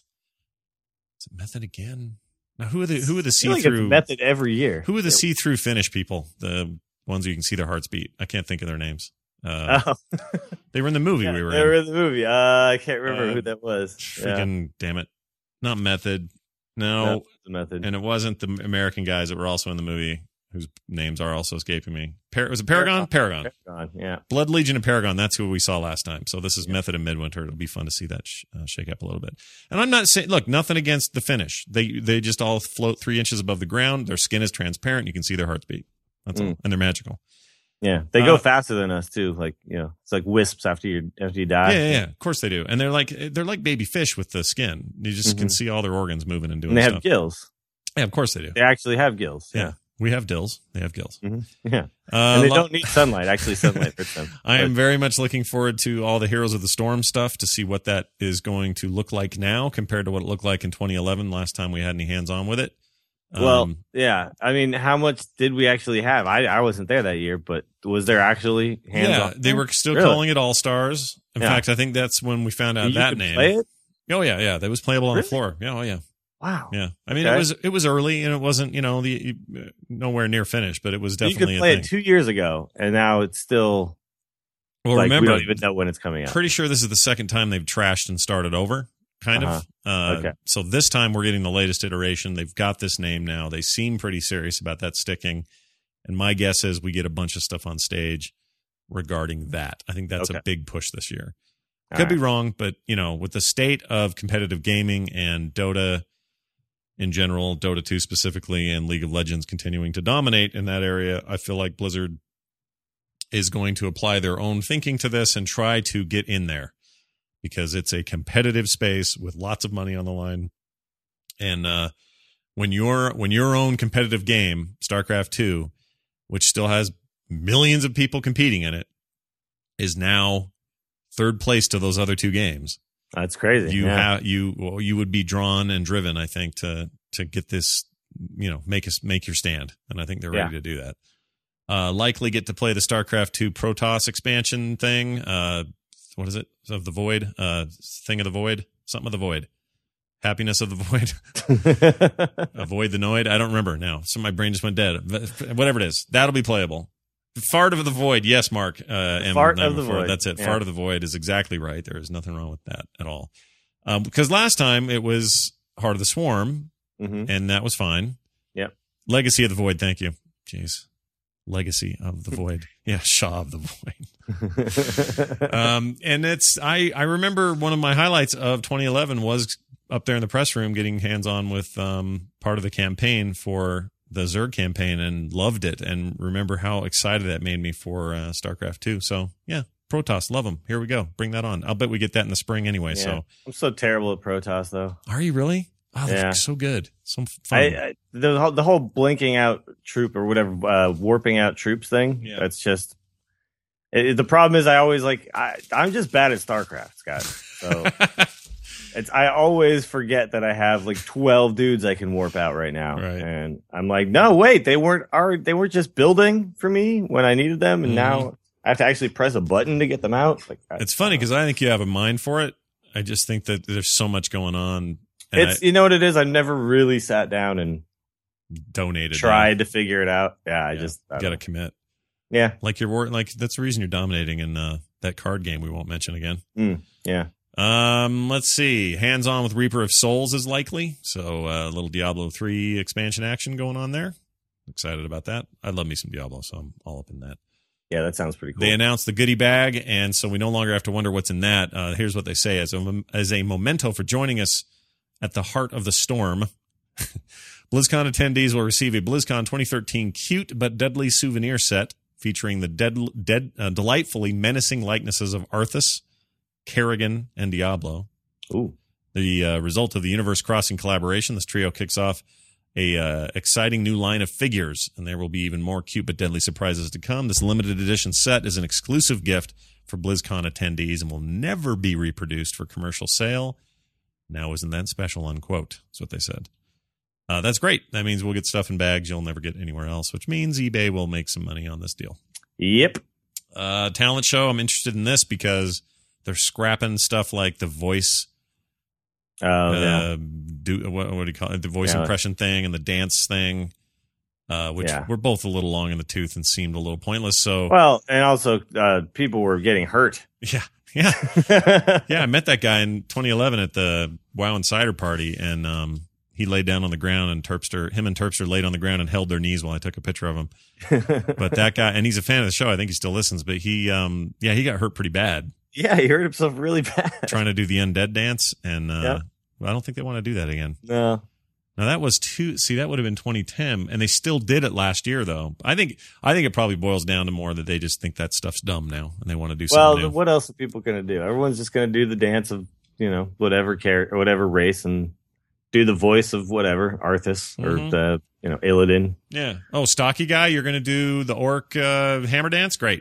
is it Method again? Now who are the who are the I see feel like it's through method every year. who are the see through finish people? The ones who you can see their hearts beat. I can't think of their names. Uh, Oh, they were in the movie yeah, we were they in. were in the movie. Uh, I can't remember Uh, who that was. Yeah, Freaking damn it! Not Method. No, that was the method. and it wasn't the American guys that were also in the movie, whose names are also escaping me. Par- was it Paragon? Paragon. Paragon, yeah. Blood Legion and Paragon. That's who we saw last time. So this is Method and Midwinter. It'll be fun to see that sh- uh, shake up a little bit. And I'm not saying, look, nothing against the finish. They they just all float three inches above the ground. Their skin is transparent. You can see their hearts beat. That's all, Mm. and they're magical. Yeah, they go Uh, faster than us too. Like you know, it's like wisps after you after you die. Yeah, yeah, yeah. Of course they do. And they're like they're like baby fish with the skin. You just can Mhm. see all their organs moving and doing And they have stuff. gills. Yeah, of course they do. They actually have gills. Yeah. Yeah, We have dills. They have gills. Mhm. yeah. Uh, And they lo- don't need sunlight. Actually, sunlight hurts them. I am very much looking forward to all the Heroes of the Storm stuff to see what that is going to look like now compared to what it looked like in twenty eleven, last time we had any hands on with it. Well, Um, yeah. I mean, how much did we actually have? I I wasn't there that year, but was there actually hands yeah, on? they were still Really? calling it All Stars. In Yeah. fact, I think that's when we found out You that could name. play it? Oh yeah, yeah, that was playable on Really? the floor. Yeah, oh yeah, Wow. yeah. I mean, it Okay. was it was early and it wasn't you know the uh, nowhere near finished, but it was You definitely could play a thing. it two years ago, and now it's still well, like remember, we don't even know when it's coming out. pretty sure this is the second time they've trashed and started over, kind of. Uh, Okay. So this time we're getting the latest iteration. They've got this name now. They seem pretty serious about that sticking. And my guess is we get a bunch of stuff on stage regarding that. I think that's Okay. a big push this year. All Could be right. wrong, but you know, with the state of competitive gaming and Dota in general, Dota two specifically, and League of Legends continuing to dominate in that area, I feel like Blizzard is going to apply their own thinking to this and try to get in there because it's a competitive space with lots of money on the line. And uh, when your when your own competitive game, StarCraft two, which still has millions of people competing in it, is now third place to those other two games, That's crazy. you yeah. have you well, you would be drawn and driven, I think, to to get this, you know, make us make your stand, and I think they're ready Yeah. to do that. Uh, likely get to play the StarCraft two Protoss expansion thing. Uh, what is it? Of the Void, uh, thing of the Void, something of the Void, happiness of the Void, avoid the Noid. I don't remember now. So my brain just went dead. Whatever it is, that'll be playable. Fart of the Void, yes, Mark. Uh, M Fart of the ninety-four. Void. That's it. Yeah. Fart of the Void is exactly right. There is nothing wrong with that at all. Um, because last time it was Heart of the Swarm, hmm and that was fine. Yep. Legacy of the Void. Thank you. Jeez. Legacy of the Void. Yeah, Shaw of the Void. Um, and it's I I remember one of my highlights of twenty eleven was up there in the press room getting hands on with um part of the campaign for the Zerg campaign and loved it and remember how excited that made me for uh, StarCraft two. So yeah, Protoss, love them. Here we go. Bring that on. I'll bet we get that in the spring anyway. Yeah. So I'm so terrible at Protoss, though. are you really? Oh, they're Yeah. so good. So fun. I, I the whole- the whole blinking out troop or whatever, uh, warping out troops thing. Yeah. That's just it, the problem. Is I always like I I'm just bad at StarCraft, Scott. So it's I always forget that I have like twelve dudes I can warp out right now, Right. and I'm like, no, wait, they weren't are they weren't just building for me when I needed them, and Mhm. now I have to actually press a button to get them out. Like I- It's funny because I think you have a mind for it. I just think that there's so much going on. And it's you know what it is. I've never really sat down and I donated. tried to figure it out. Yeah, I Yeah. just I You don't got to know. commit. yeah Like you're wor- like that's the reason you're dominating in uh, that card game we won't mention again. yeah. Um, let's see. Hands on with Reaper of Souls is likely. So uh, a little Diablo three expansion action going on there. Excited about that. I love me some Diablo, so I'm all up in that. Yeah, that sounds pretty cool. They announced the goodie bag, and so we no longer have to wonder what's in that. Uh, here's what they say as a, as a memento for joining us at the heart of the storm. BlizzCon attendees will receive a BlizzCon twenty thirteen cute but deadly souvenir set featuring the dead, dead, uh, delightfully menacing likenesses of Arthas, Kerrigan, and Diablo. Ooh. The uh, result of the Universe Crossing collaboration, this trio kicks off a uh, exciting new line of figures, and there will be even more cute but deadly surprises to come. This limited edition set is an exclusive gift for BlizzCon attendees and will never be reproduced for commercial sale. Now isn't that special, unquote. That's what they said. Uh, that's great. That means we'll get stuff in bags you'll never get anywhere else, which means eBay will make some money on this deal. Yep. Uh, talent show, I'm interested in this because they're scrapping stuff like the voice Oh, uh, yeah. do what, what do you call it? The voice Yeah. impression thing and the dance thing, uh, which Yeah. were both a little long in the tooth and seemed a little pointless. So Well, and also uh, people were getting hurt. yeah, yeah, yeah. I met that guy in twenty eleven at the WoW Insider party, and um, he laid down on the ground, and Terpster, him and Terpster laid on the ground and held their knees while I took a picture of him. But that guy, and he's a fan of the show. I think he still listens. But he, um, yeah, he got hurt pretty bad. Yeah, he hurt himself really bad. Trying to do the undead dance, and uh, Yeah. I don't think they want to do that again. No. Now that was two. See, that would have been twenty ten, and they still did it last year, though. I think I think it probably boils down to more that they just think that stuff's dumb now, and they want to do Well, something new. what else are people going to do? Everyone's just going to do the dance of, you know, whatever character or whatever race and do the voice of whatever, Arthas or Mhm. the, you know, Illidan. Yeah. Oh, stocky guy, you're going to do the orc uh, hammer dance? Great.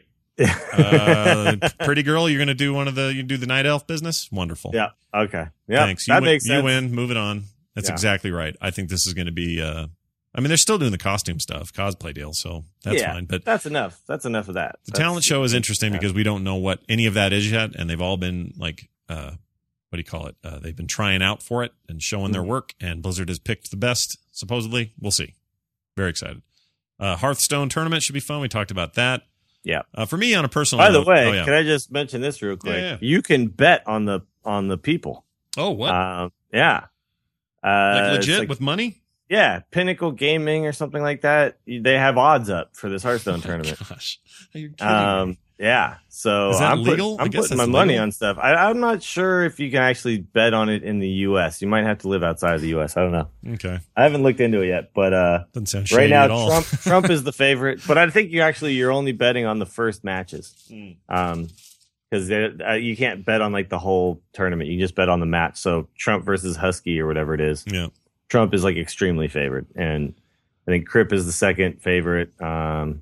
Uh, pretty girl, you're going to do one of the you do the night elf business? Wonderful. Yeah. Okay. Yeah. Thanks. You That win, makes sense. You win. Move it on. That's Yeah. exactly right. I think this is going to be. Uh, I mean, they're still doing the costume stuff, cosplay deal, so that's Yeah, fine. But That's enough. That's enough of that. the That's- talent show is interesting yeah. because we don't know what any of that is yet, and they've all been like, uh, what do you call it? Uh, they've been trying out for it and showing their Mm-hmm. work, and Blizzard has picked the best. Supposedly, we'll see. Very excited. Uh, Hearthstone tournament should be fun. We talked about that. Yeah. Uh, for me, on a personal By the note, way, oh, yeah. can I just mention this real quick? Yeah, yeah. You can bet on the on the people. oh, what? Um, yeah. Uh, like it's legit like- with money? yeah, Pinnacle Gaming or something like that. They have odds up for this Hearthstone Oh, tournament. gosh, are you kidding Um, me? yeah. So Is that I'm, put- legal? I I'm guess putting my that's money legal. on stuff. I, I'm not sure if you can actually bet on it in the U S. You might have to live outside of the U S. I don't know. Okay, I haven't looked into it yet, but uh, doesn't sound right shady now at all. Trump Trump is the favorite. But I think you actually you're only betting on the first matches. Mm. Um, because uh, you can't bet on like the whole tournament. You can just bet on the match. So Trump versus Husky or whatever it is. Yeah. Trump is like extremely favored, and I think Crip is the second favorite. Um,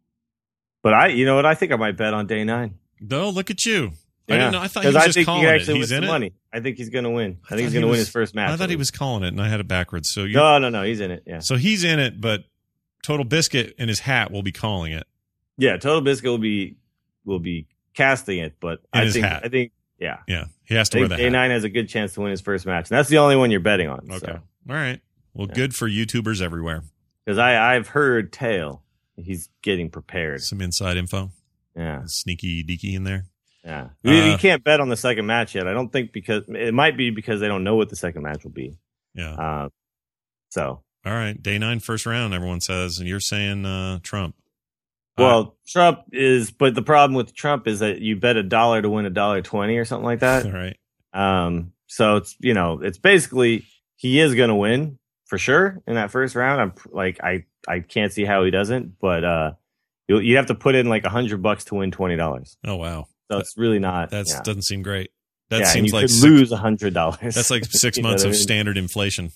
but I, you know what? I think I might bet on day nine. No, look at you. I Yeah. didn't know. I thought he 'Cause was I just think calling he it. actually He's wins in the it. money. I think he's going to win. I, thought think he's he going to win was- his first match. I thought he was calling it, and I had it backwards. So you, No, no, no. He's in it. Yeah, so he's in it, but Total Biscuit in his hat will be calling it. yeah. Total Biscuit will be will be casting it, but In I his think hat. I think yeah. Yeah, he has I to wear think the day hat. nine has a good chance to win his first match, and that's the only one you're betting on. Okay, all right. Well, Yeah. good for YouTubers everywhere. Because I I've heard tale he's getting prepared. Some inside info, Yeah. sneaky deaky in there. Yeah, Uh, you, you can't bet on the second match yet. I don't think because it might be because they don't know what the second match will be. Yeah. Uh, so, All right, day nine, first round. Everyone says, and you're saying uh, Trump. well, Trump is, but the problem with Trump is that you bet a dollar to win a dollar twenty or something like that. All right. Um, so it's you know it's basically he is going to win for sure in that first round. I'm like I I can't see how he doesn't, but uh, you you have to put in like a hundred bucks to win twenty dollars. Oh wow, So it's really not. that yeah. doesn't seem great. That yeah, and seems you like could six, lose a hundred dollars. that's like six You know months what I of mean? standard inflation.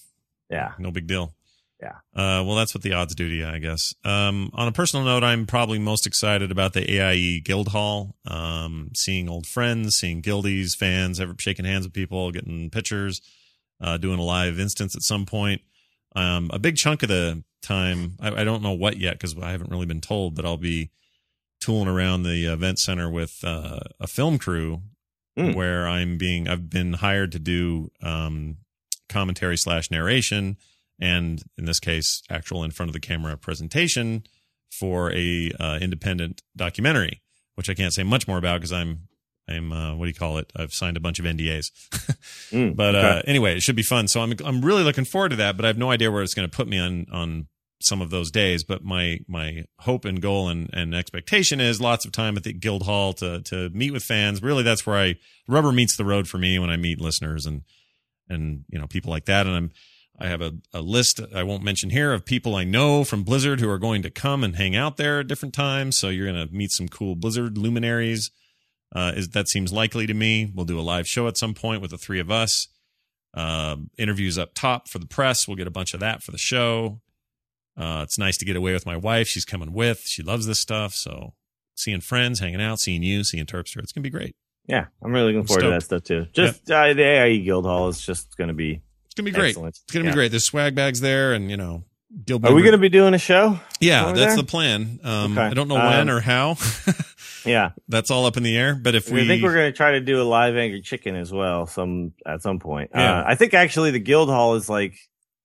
Yeah. No big deal. Yeah. Uh, well, that's what the odds do to you, I guess. Um, on a personal note, I'm probably most excited about the A I E Guildhall. Um, seeing old friends, seeing Guildies, fans, ever shaking hands with people, getting pictures, uh, doing a live instance at some point. Um, a big chunk of the time, I, I don't know what yet because I haven't really been told, but I'll be tooling around the event center with uh, a film crew mm. where I'm being, I've been hired to do um, commentary slash narration. And in this case, actual in front of the camera presentation for a uh, independent documentary, which I can't say much more about because I'm, I'm uh, what do you call it? I've signed a bunch of N D As. mm, but okay. uh, anyway, it should be fun. So I'm I'm really looking forward to that. But I have no idea where it's going to put me on on some of those days. But my my hope and goal and, and expectation is lots of time at the Guildhall to to meet with fans. Really, that's where I rubber meets the road for me when I meet listeners and and you know people like that. And I'm. I have a, a list I won't mention here of people I know from Blizzard who are going to come and hang out there at different times. So you're going to meet some cool Blizzard luminaries. Uh, is that seems likely to me. We'll do a live show at some point with the three of us. Uh, interviews up top for the press. We'll get a bunch of that for the show. Uh, it's nice to get away with my wife. She's coming with. She loves this stuff. So seeing friends, hanging out, seeing you, seeing Terpster, it's going to be great. Yeah, I'm really looking forward to that stuff too. Just yep. uh, the A I E Guildhall is just going to be It's gonna be great. Excellent. It's gonna yeah. be great. There's swag bags there, and you know, Guild Are we gonna be doing a show? Yeah, that's there? the plan. Um, okay. I don't know um, when or how. yeah, that's all up in the air. But if we, I think we're gonna try to do a live Angry Chicken as well, some at some point. Yeah. Uh, I think actually the Guildhall is like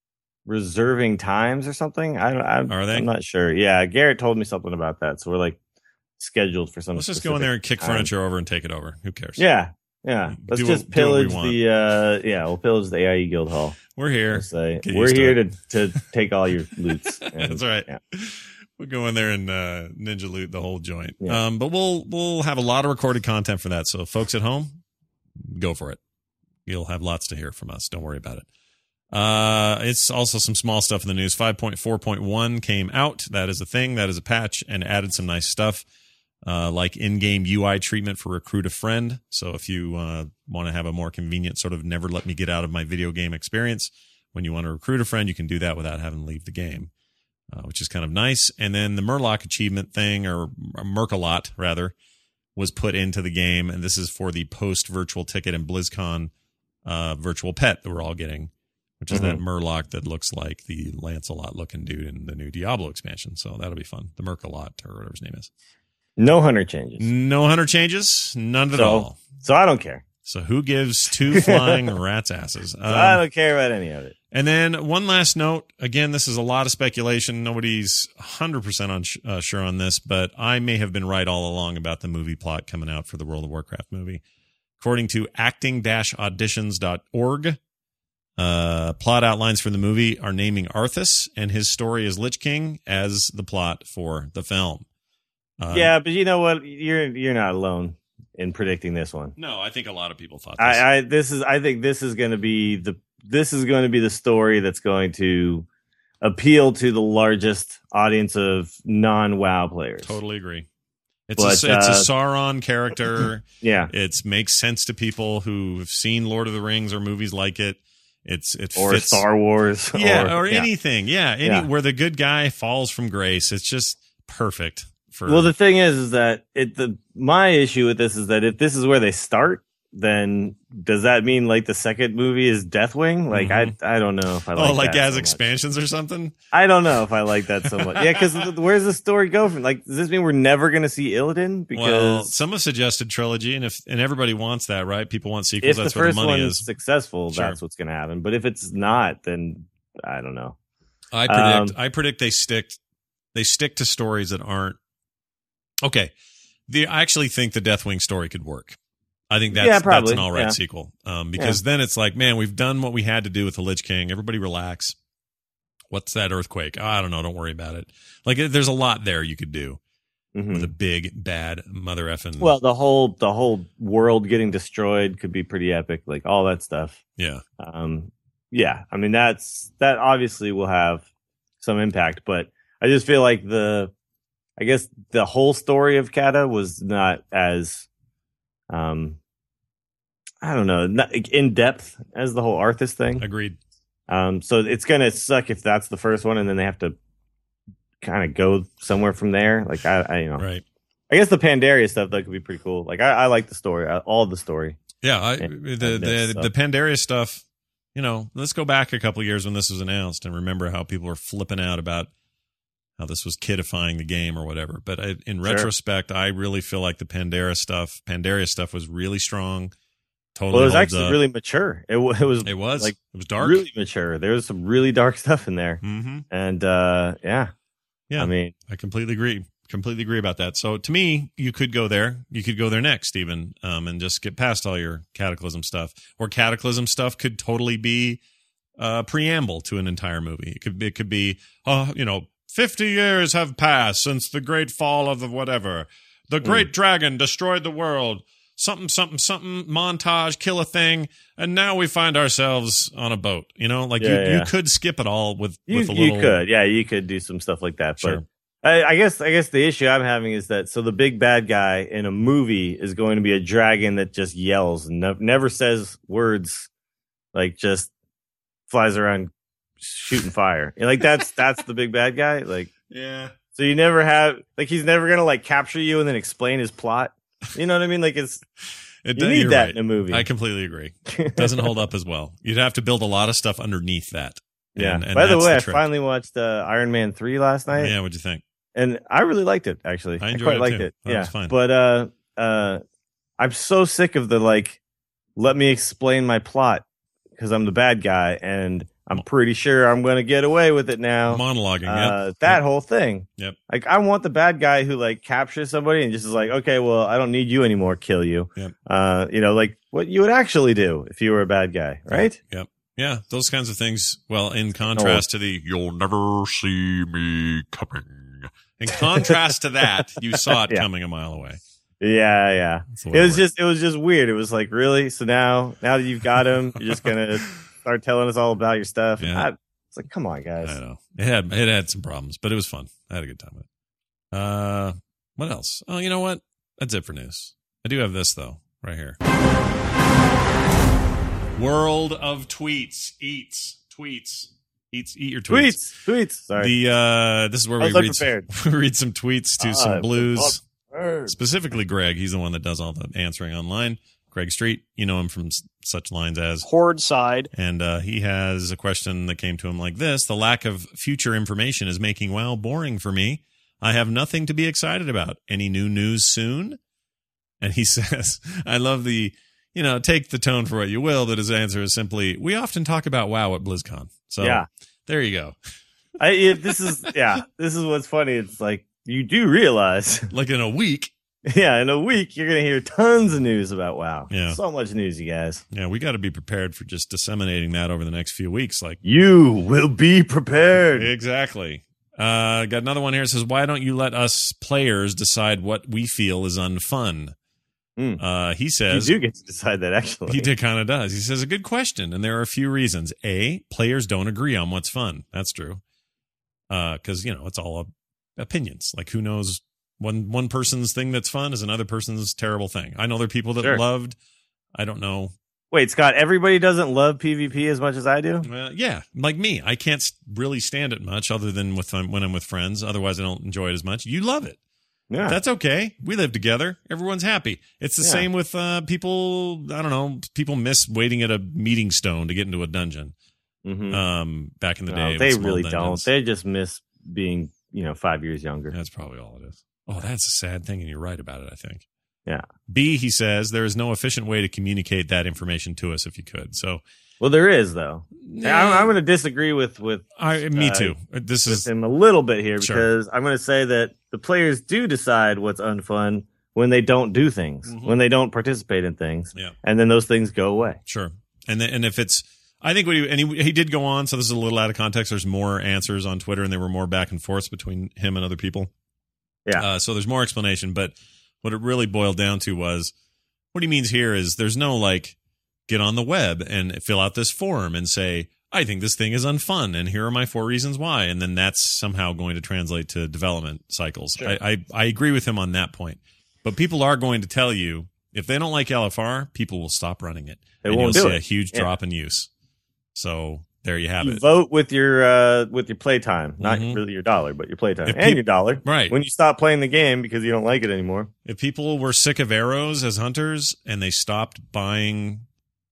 reserving times or something. I don't. I'm, Are they? I'm not sure. Yeah, Garrett told me something about that, so we're like scheduled for some. Let's just go in there and kick time. furniture over and take it over. Who cares? Yeah. Yeah, let's do just what, pillage the uh yeah, we'll pillage the A I E Guildhall. We're here. Say, we're here to, to take all your loots. And, That's right. Yeah. We'll go in there and uh, ninja loot the whole joint. Yeah. Um, but we'll we'll have a lot of recorded content for that. So folks at home, go for it. You'll have lots to hear from us. Don't worry about it. Uh, it's also some small stuff in the news. five point four point one came out. That is a thing. That is a patch and added some nice stuff. Uh, like in-game U I treatment for Recruit a Friend. So if you uh, want to have a more convenient sort of never let me get out of my video game experience, when you want to recruit a friend, you can do that without having to leave the game, uh, which is kind of nice. And then the Murloc achievement thing, or Merkalot rather, was put into the game. And this is for the post-virtual ticket and BlizzCon uh, virtual pet that we're all getting, which is mm-hmm. that Murloc that looks like the Lancelot-looking dude in the new Diablo expansion. So that'll be fun. The Merkalot, or whatever his name is. No hunter changes. No hunter changes. None at so, all. So I don't care. So who gives two flying rats' asses? Um, I don't care about any of it. And then one last note. Again, this is a lot of speculation. Nobody's one hundred percent on, uh, sure on this, but I may have been right all along about the movie plot coming out for the World of Warcraft movie. According to acting dash auditions dot org, uh, plot outlines for the movie are naming Arthas and his story as Lich King as the plot for the film. Um, yeah, but you know what? You're you're not alone in predicting this one. No, I think a lot of people thought this. I, I this is I think this is going to be the this is going to be the story that's going to appeal to the largest audience of non-WoW players. Totally agree. It's but, a, it's uh, a Sauron character. Yeah, it makes sense to people who've seen Lord of the Rings or movies like it. It's it or fits. Star Wars, yeah, or, or yeah. anything. Yeah, any yeah. where the good guy falls from grace. It's just perfect. For, well, the thing is, is that it. The my issue with this is that if this is where they start, then does that mean like the second movie is Deathwing? Like mm-hmm. I, I don't know if I like. Oh, like that as so expansions or something. I don't know if I like that so much. Yeah, because where's the story go from? Like, does this mean we're never going to see Illidan? Because well, some have suggested trilogy, and if and everybody wants that, right? People want sequels. If that's the where first the money one's is successful, sure. that's what's going to happen. But if it's not, then I don't know. I predict. Um, I predict they stick. They stick to stories that aren't. Okay, the I actually think the Deathwing story could work. I think that's yeah, that's an all right yeah. sequel. Um, because yeah. then it's like, man, we've done what we had to do with the Lich King. Everybody relax. What's that earthquake? Oh, I don't know. Don't worry about it. Like, there's a lot there you could do mm-hmm. with a big bad mother effing. Well, the whole the whole world getting destroyed could be pretty epic. Like all that stuff. Yeah. Um. Yeah. I mean, that's that obviously will have some impact, but I just feel like the. I guess the whole story of Kata was not as, um, I don't know, not in depth as the whole Arthas thing. Agreed. Um, so it's gonna suck if that's the first one, and then they have to kind of go somewhere from there. Like I, I you know, Right. I guess the Pandaria stuff that could be pretty cool. Like I, I like the story, I, all the story. Yeah, I, And- the and the this, so. the Pandaria stuff. You know, let's go back a couple of years when this was announced and remember how people were flipping out about how this was kidifying the game or whatever. But I, in Sure. retrospect, I really feel like the Pandaria stuff, Pandaria stuff, was really strong. Totally, Well, it was holds actually up. really mature. It, wa- it was It was like it was dark. really mature. There was some really dark stuff in there, Mm-hmm. and uh, yeah, Yeah, I mean, I completely agree. Completely agree about that. So to me, you could go there. You could go there next, even, um, and just get past all your Cataclysm stuff. Or Cataclysm stuff could totally be a preamble to an entire movie. It could it could be, uh, you know, fifty years have passed since the great fall of the whatever. The great Mm. dragon destroyed the world. Something, something, something. Montage, kill a thing, and now we find ourselves on a boat. You know, like Yeah, you, yeah. you could skip it all with you, with a little. you could, yeah, you could do some stuff like that. Sure. But I, I guess, I guess the issue I'm having is that so the big bad guy in a movie is going to be a dragon that just yells and ne- never says words, like just flies around shooting fire. Like that's that's the big bad guy. Like, Yeah. so you never have like he's never gonna like capture you and then explain his plot. You know what I mean? Like it's It, you need you're that right. in a movie. I completely agree. Doesn't hold up as well. You'd have to build a lot of stuff underneath that. Yeah. And, and By the that's way, I trick. finally watched uh, Iron Man three last night, Yeah, what'd you think? and I really liked it. Actually, I enjoyed quite it, liked too. it. That yeah, was fine. but uh, uh, I'm so sick of the like, let me explain my plot because I'm the bad guy, and I'm pretty sure I'm going to get away with it now. Monologuing. Uh, yep. that Yep. whole thing. Yep. Like, I want the bad guy who like captures somebody and just is like, okay, well, I don't need you anymore. Kill you. Yep. Uh, you know, like what you would actually do if you were a bad guy, right? Yep. Yeah, those kinds of things. Well, in contrast to the "you'll never see me coming," in contrast to that, you saw it Yeah. coming a mile away. Yeah, yeah. That's the way It was works. just, it was just weird. It was like, really? So now, now that you've got him, you're just gonna start telling us all about your stuff. Yeah. I, it's like, come on, guys. I know it had it had some problems, but it was fun. I had a good time with it. Uh, what else? Oh, you know what? That's it for news. I do have this though, right here. World of tweets, eats, tweets, eats, eat your tweets. Tweets, tweets. Sorry. The uh, this is where I we was read unprepared. some, we read some tweets to Ah, some blues. Word. Specifically, Greg. He's the one that does all the answering online. Greg Street. You know him from s- such lines as Horde side. And uh, he has a question that came to him like this: the lack of future information is making WoW boring for me. I have nothing to be excited about. Any new news soon? And he says, I love the, you know, take the tone for what you will, but his answer is simply, we often talk about WoW at BlizzCon. So Yeah. there you go. I, it, this is, yeah, this is what's funny. It's like, you do realize, Like in a week. yeah, in a week, you're going to hear tons of news about WoW. Yeah. So much news, you guys. Yeah, we got to be prepared for just disseminating that over the next few weeks. Like, You will be prepared. exactly. Uh, got another one here. It says, why don't you let us players decide what we feel is unfun? Mm. Uh, he You says, do get to decide that, actually. he did kind of does. He says, a good question. And there are a few reasons. A, players don't agree on what's fun. That's true. Uh, cause you know, it's all opinions. Like who knows, one, one person's thing that's fun is another person's terrible thing. I know there are people that Sure. loved, I don't know. Wait, Scott, everybody doesn't love PvP as much as I do? Uh, yeah, like me, I can't s- really stand it much other than with when I'm with friends. Otherwise, I don't enjoy it as much. You love it. Yeah. That's okay. We live together. Everyone's happy. It's the Yeah. same with uh, people. I don't know. People miss waiting at a meeting stone to get into a dungeon. Mhm. Um, back in the No, day, with they small really dungeons. don't. They just miss being, you know, five years younger. That's probably all it is. Oh, that's a sad thing, and you're right about it. I think. Yeah. B, he says there is no efficient way to communicate that information to us if you could. So, Well, there is, though. I'm, I'm going to disagree with with, I, me uh, too. This with is him a little bit here Sure. because I'm going to say that the players do decide what's unfun when they don't do things, Mhm. when they don't participate in things, yeah. and then those things go away. Sure. And then, and if it's, I think what he, and he, he did go on, so this is a little out of context. There's more answers on Twitter and there were more back and forths between him and other people. Yeah. Uh, so there's more explanation, but what it really boiled down to was what he means here is there's no like, get on the web and fill out this form and say, I think this thing is unfun and here are my four reasons why. And then that's somehow going to translate to development cycles. Sure. I, I, I agree with him on that point, but people are going to tell you if they don't like L F R, people will stop running it. They and won't you'll do see it. a huge Yeah. drop in use. So there you have you it. vote with your uh, with your playtime, not Mhm. really your dollar, but your playtime If and peop- your dollar. Right. When you stop playing the game because you don't like it anymore. If people were sick of arrows as hunters and they stopped buying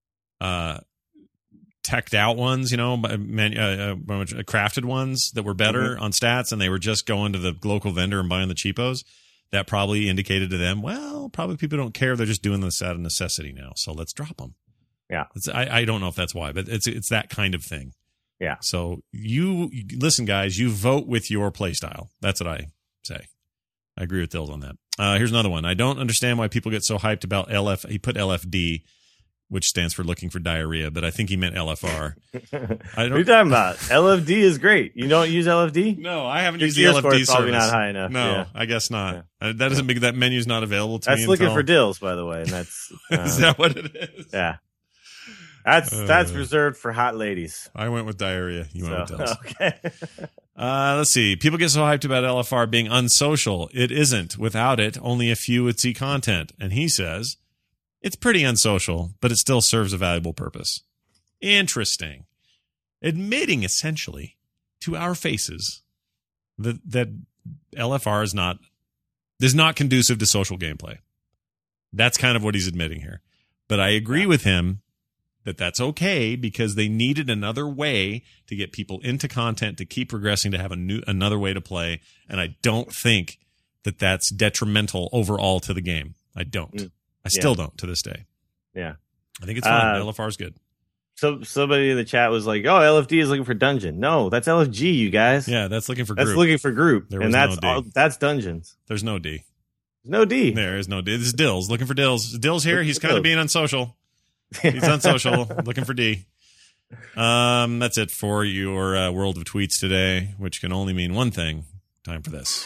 uh, teched out ones, you know, man, uh, uh, crafted ones that were better Mm-hmm. on stats, and they were just going to the local vendor and buying the cheapos, that probably indicated to them, well, probably people don't care. They're just doing this out of necessity now. So let's drop them. Yeah. It's, I, I don't know if that's why, but it's it's that kind of thing. Yeah. So you listen, guys. You vote with your play style. That's what I say. I agree with Dills on that. Uh, here's another one. I don't understand why people get so hyped about L F. He put L F D, which stands for looking for diarrhea, but I think he meant L F R. I What don't. are you talking about? L F D is great. You don't use L F D? No, I haven't Your used the gear L F score D is probably service. not high enough. No, Yeah. I guess not. Yeah. Uh, that doesn't make that menu's not available to That's me. looking until- for Dills, by the way, and that's uh, Is that what it is? yeah. That's that's Uh, reserved for hot ladies. I went with diarrhea. You went So, with Dills. okay. Uh, let's see. People get so hyped about L F R being unsocial. It isn't. Without it, only a few would see content. And he says, it's pretty unsocial, but it still serves a valuable purpose. Interesting. Admitting essentially to our faces that, that L F R is not, is not conducive to social gameplay. That's kind of what he's admitting here. But I agree with him that that's okay because they needed another way to get people into content, to keep progressing, to have a new another way to play. And I don't think that that's detrimental overall to the game. I don't. Mm. I still don't to this day. Yeah. I think it's fine. Uh, L F R is good. So somebody in the chat was like, "Oh, L F D is looking for dungeon." No, that's L F G, you guys. Yeah, that's looking for that's group. looking for group, There and was that's no D. all, that's dungeons. There's no D. There's no D. There is no D. This is Dills looking for Dills. Dills here. Looking He's for kind of Dills. being unsocial. He's unsocial, looking for D. Um, that's it for your uh, world of tweets today, which can only mean one thing. Time for this.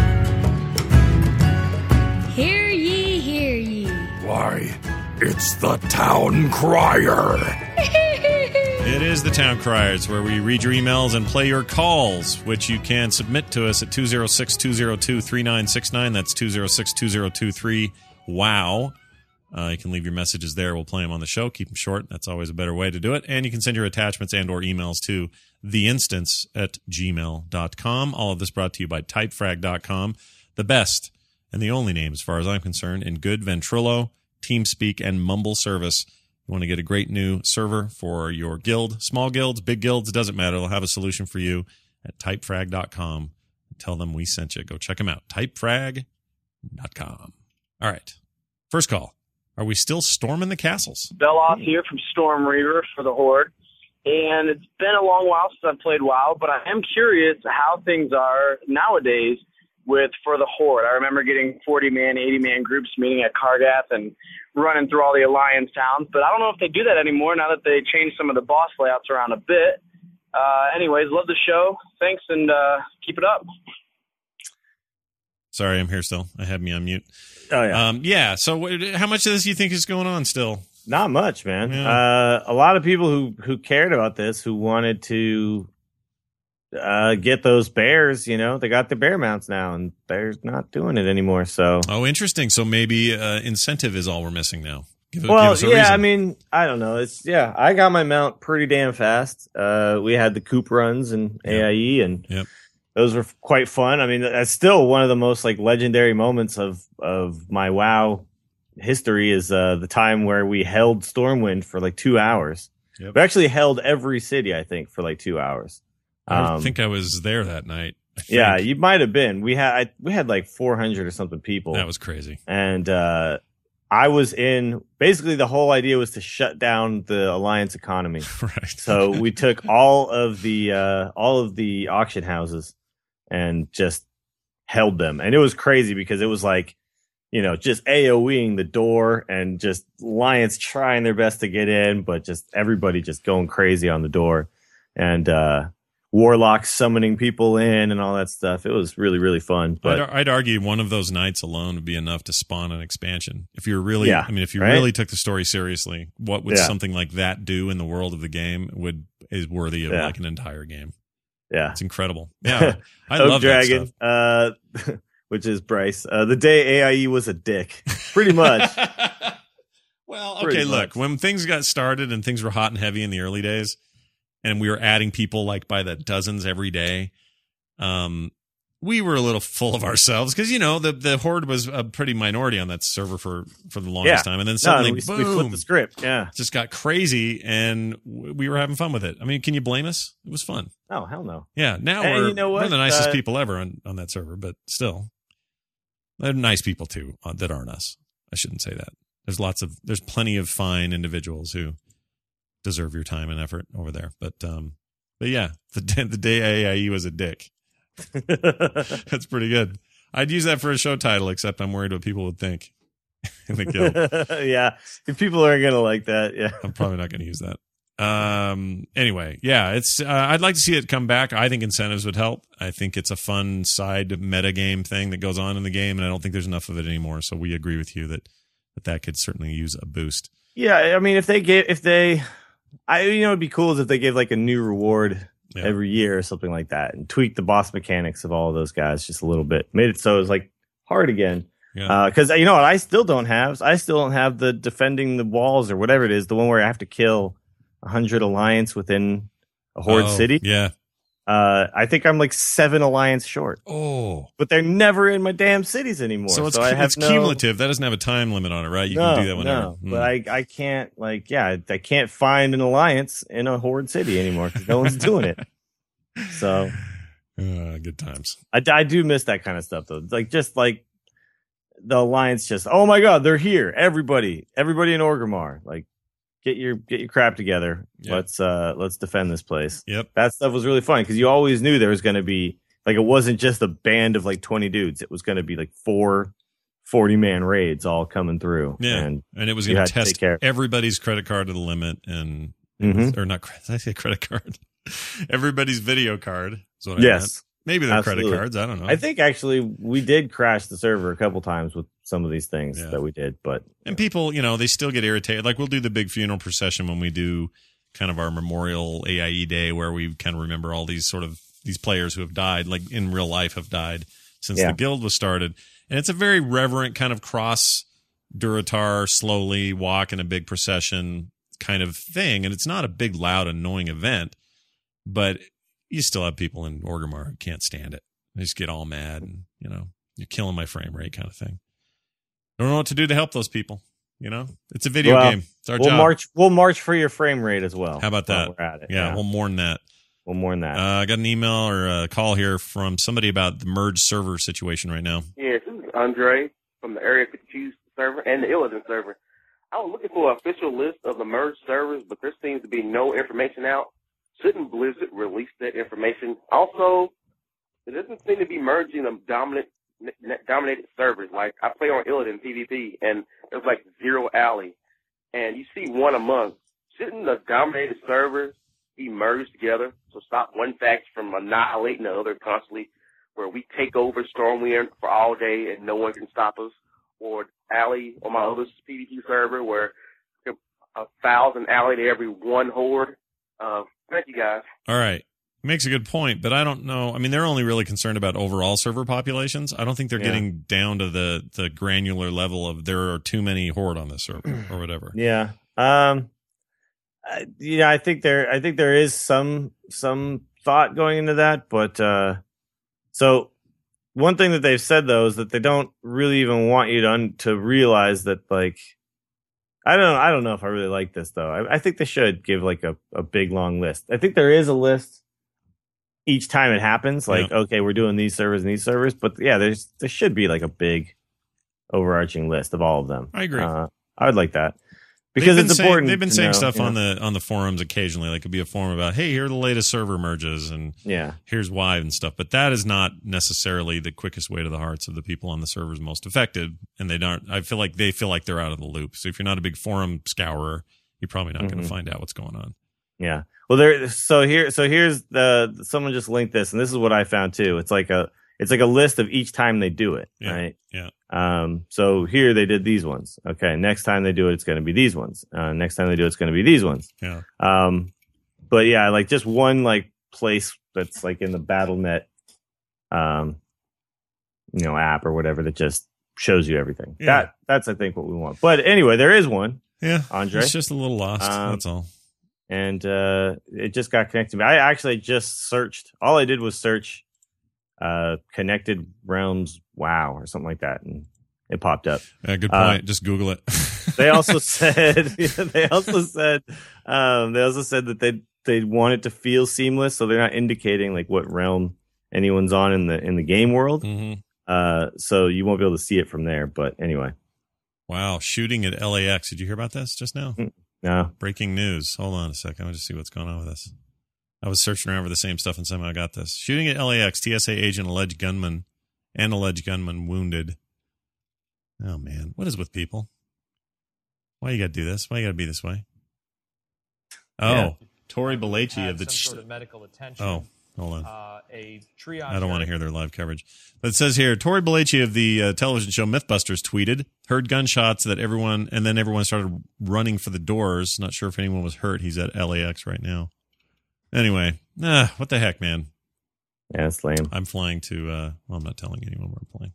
Hear ye, hear ye. Why, it's the Town Crier. It is the Town Criers, where we read your emails and play your calls, which you can submit to us at two oh six, two oh two, three nine six nine. That's two oh six, two oh two three, wow. Uh, you can leave your messages there. We'll play them on the show. Keep them short. That's always a better way to do it. And you can send your attachments and or emails to theinstance at gmail dot com. All of this brought to you by typefrag dot com, the best and the only name, as far as I'm concerned, in good Ventrilo, TeamSpeak, and Mumble service. You want to get a great new server for your guild, small guilds, big guilds, it doesn't matter. They'll have a solution for you at typefrag dot com. Tell them we sent you. Go check them out. typefrag dot com. All right. First call. Are we still storming the castles? Beloff here from Storm Reaver for the Horde. And it's been a long while since I've played WoW, but I am curious how things are nowadays with for the Horde. I remember getting forty-man, eighty-man groups meeting at Kargath and running through all the Alliance towns, but I don't know if they do that anymore now that they changed some of the boss layouts around a bit. Uh, anyways, love the show. Thanks, and uh, keep it up. Sorry, I'm here still. I had me on mute. Oh yeah. Um, yeah. So, wh- how much of this do you think is going on still? Not much, man. Yeah. Uh, a lot of people who who cared about this, who wanted to uh, get those bears, you know, they got the bear mounts now, and they're not doing it anymore. So, Oh, interesting. So maybe uh, incentive is all we're missing now. Give, it- give well, us a yeah, reason. I mean, I don't know. It's yeah, I got my mount pretty damn fast. Uh, we had the coop runs and A I E, and Yep. those were quite fun. I mean, that's still one of the most like legendary moments of of my WoW history is uh, the time where we held Stormwind for like two hours. Yep. We actually held every city, I think, for like two hours. I Um, think I was there that night. I think. yeah, you might have been. We had I, we had like four hundred or something people, That was crazy. and uh, I was in. Basically, the whole idea was to shut down the Alliance economy. Right. So we took all of the uh, all of the auction houses and just held them, and it was crazy because it was like, you know, just AoEing the door and just Alliance trying their best to get in, but just everybody just going crazy on the door, and uh, warlocks summoning people in and all that stuff. It was really really fun. But I'd, I'd argue one of those nights alone would be enough to spawn an expansion. If you're really, Yeah, I mean, if you right? really took the story seriously, what would Yeah. something like that do in the world of the game would is worthy of Yeah. like an entire game. yeah, It's incredible. Yeah, I Oak love Dragon, that uh, which is Bryce. Uh, the day A I E was a dick, pretty much. Well, Pretty okay, look, much. when things got started and things were hot and heavy in the early days, and we were adding people like by the dozens every day. Um, we were a little full of ourselves because, you know, the, the Horde was a pretty minority on that server for, for the longest Yeah. time. And then No, suddenly, we, boom, we flipped the script. Yeah. just got crazy and w- we were having fun with it. I mean, can you blame us? It was fun. Oh, hell no. Yeah. Now And we're, you know we're what? the nicest Uh, people ever on, on that server, but still, they're nice people too uh, that aren't us. I shouldn't say that. There's lots of, there's plenty of fine individuals who deserve your time and effort over there. But, um, but yeah, the, the day A I E was a dick. That's pretty good. I'd use that for a show title, except I'm worried what people would think in the guild. Yeah. If people aren't going to like that, yeah. I'm probably not going to use that. Um. Anyway, yeah, it's. Uh, I'd like to see it come back. I think incentives would help. I think it's a fun side meta game thing that goes on in the game, and I don't think there's enough of it anymore. So we agree with you that that, that could certainly use a boost. Yeah. I mean, if they gave, if they, I, you know, it'd be cool is if they gave like a new reward Yeah. every year or something like that and tweak the boss mechanics of all of those guys just a little bit. Made it so it was like hard again. Yeah. Because uh, you know what I still don't have? I still don't have the defending the walls or whatever it is, the one where I have to kill one hundred alliance within a horde Oh, city. Yeah. Uh, I think I'm like seven alliance short, Oh. but they're never in my damn cities anymore. So it's, I have it's no, cumulative. That doesn't have a time limit on it, right? You no, can do that whenever. no, Hmm. but I, I can't like, yeah, I can't find an alliance in a horde city anymore because no one's doing it. So Uh, good times. I, I do miss that kind of stuff though. Like just like the alliance, just oh my god, they're here! Everybody, everybody in Orgrimmar, like get your get your crap together. Yeah. Let's uh let's defend this place. Yep. That stuff was really fun because you always knew there was going to be like it wasn't just a band of like twenty dudes. It was going to be like four forty man raids all coming through. Yeah. and And it was you going had to to take test care of- everybody's credit card to the limit, and Mhm. or not. Did I say credit card? Everybody's video card. Is what I meant. yes. Maybe they're Absolutely. credit cards. I don't know. I think actually we did crash the server a couple times with some of these things Yeah. that we did, but And people, you know, they still get irritated. Like we'll do the big funeral procession when we do kind of our memorial A I E day, where we kind of remember all these sort of these players who have died, like in real life, have died since Yeah. the guild was started. And it's a very reverent kind of cross Durotar, slowly walk in a big procession kind of thing. And it's not a big, loud, annoying event, but you still have people in Orgrimmar who can't stand it. They just get all mad and, you know, you're killing my frame rate kind of thing. Don't know what to do to help those people. You know, it's a video Well, game. It's our we'll job. march. We'll march for your frame rate as well. How about while that? We're at it. Yeah, Yeah, we'll mourn that. we'll more than that. Uh, I got an email or a call here from somebody about the merge server situation right now. Yes, this is Andre from the Area fifty-two server and the Illidan server. I was looking for an official list of the merged servers, but there seems to be no information out. Shouldn't Blizzard release that information? Also, there doesn't seem to be merging of dominant, dominated servers. Like, I play on Illidan PvP, and there's like zero alley, and you see one a month. Shouldn't the dominated servers be merged together to stop one faction from annihilating the other constantly, where we take over Stormwind for all day and no one can stop us? Or alley on my other PvP server where a thousand alley to every one horde. Uh, thank you guys. All right. Makes a good point, but I don't know. I mean, they're only really concerned about overall server populations. I don't think they're Yeah. getting down to the, the granular level of there are too many horde on this server or whatever. Yeah. Um. I, yeah, I think there. I think there is some some thought going into that, but uh, so one thing that they've said though is that they don't really even want you to un- to realize that like I don't I don't know if I really like this though. I, I think they should give like a, a big long list. I think there is a list each time it happens. Like okay, we're doing these servers and these servers, but yeah, there's there should be like a big overarching list of all of them. I agree. Uh, I would like that. Because they've been it's saying, important. They've been to saying know, stuff you know. on the on the forums occasionally. Like, it could be a forum about, hey, here are the latest server merges, and Yeah. here's why and stuff. But that is not necessarily the quickest way to the hearts of the people on the servers most affected. And they don't. I feel like they feel like they're out of the loop. So if you're not a big forum scourer, you're probably not going Mhm. to find out what's going on. Yeah. Well, there. So here. So here's the. Someone just linked this, and this is what I found too. It's like a. It's like a list of each time they do it. Yeah, Right. yeah. Um. So here they did these ones. Okay. Next time they do it, it's going to be these ones. Uh, next time they do it, it's going to be these ones. Yeah. Um. But yeah, like just one like place that's like in the Battle dot net, um, you know, app or whatever that just shows you everything. Yeah. That that's I think what we want. But anyway, there is one. Yeah. Andre. It's just a little lost. Um, That's all. and uh, it just got connected to me. I actually just searched. All I did was search uh, "connected realms WoW" or something like that, and it popped up. Yeah, good point. Uh, just Google it. they also said. they also said. Um, they also said that they they want it to feel seamless, so they're not indicating like what realm anyone's on in the in the game world. Mm-hmm. Uh, so you won't be able to see it from there. But anyway. Wow, shooting at L A X. Did you hear about this just now? No. Breaking news. Hold on a second. I'll just see what's going on with this. I was searching around for the same stuff and somehow I got this. Shooting at L A X. T S A agent alleged gunman and alleged gunman wounded. Oh, man. What is with people? Why you got to do this? Why you got to be this way? Oh, yeah. Tori Belleci of the... Some ch- sort of medical attention. Oh. Hold on. Uh, a triage I don't want to hear their live coverage. But it says here, Tori Belleci of the uh, television show Mythbusters tweeted, heard gunshots that everyone, and then everyone started running for the doors. Not sure if anyone was hurt. He's at L A X right now. Anyway, ah, what the heck, man? Yeah, it's lame. I'm flying to, uh, well, I'm not telling anyone where I'm flying.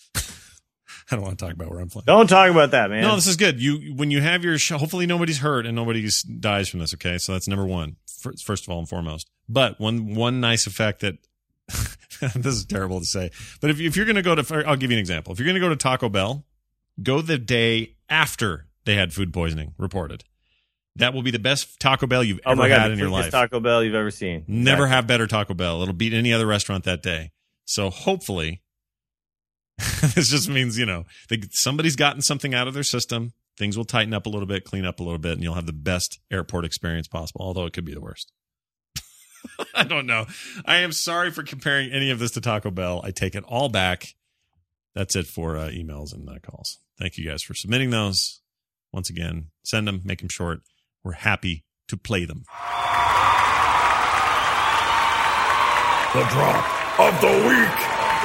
I don't want to talk about where I'm flying. Don't talk about that, man. No, this is good. You When you have your show, hopefully nobody's hurt and nobody dies from this, okay? So that's number one, first of all and foremost. But one one nice effect that, this is terrible to say, but if, if you're going to go to, I'll give you an example. If you're going to go to Taco Bell, go the day after they had food poisoning reported. That will be the best Taco Bell you've oh ever my God, had in your life. Taco Bell you've ever seen. Never exactly. have better Taco Bell. It'll beat any other restaurant that day. So hopefully, this just means, you know, they, somebody's gotten something out of their system. Things will tighten up a little bit, clean up a little bit, and you'll have the best airport experience possible, although it could be the worst. I don't know. I am sorry for comparing any of this to Taco Bell. I take it all back. That's it for uh, emails and uh, calls. Thank you guys for submitting those. Once again, send them, make them short. We're happy to play them. The drop of the week.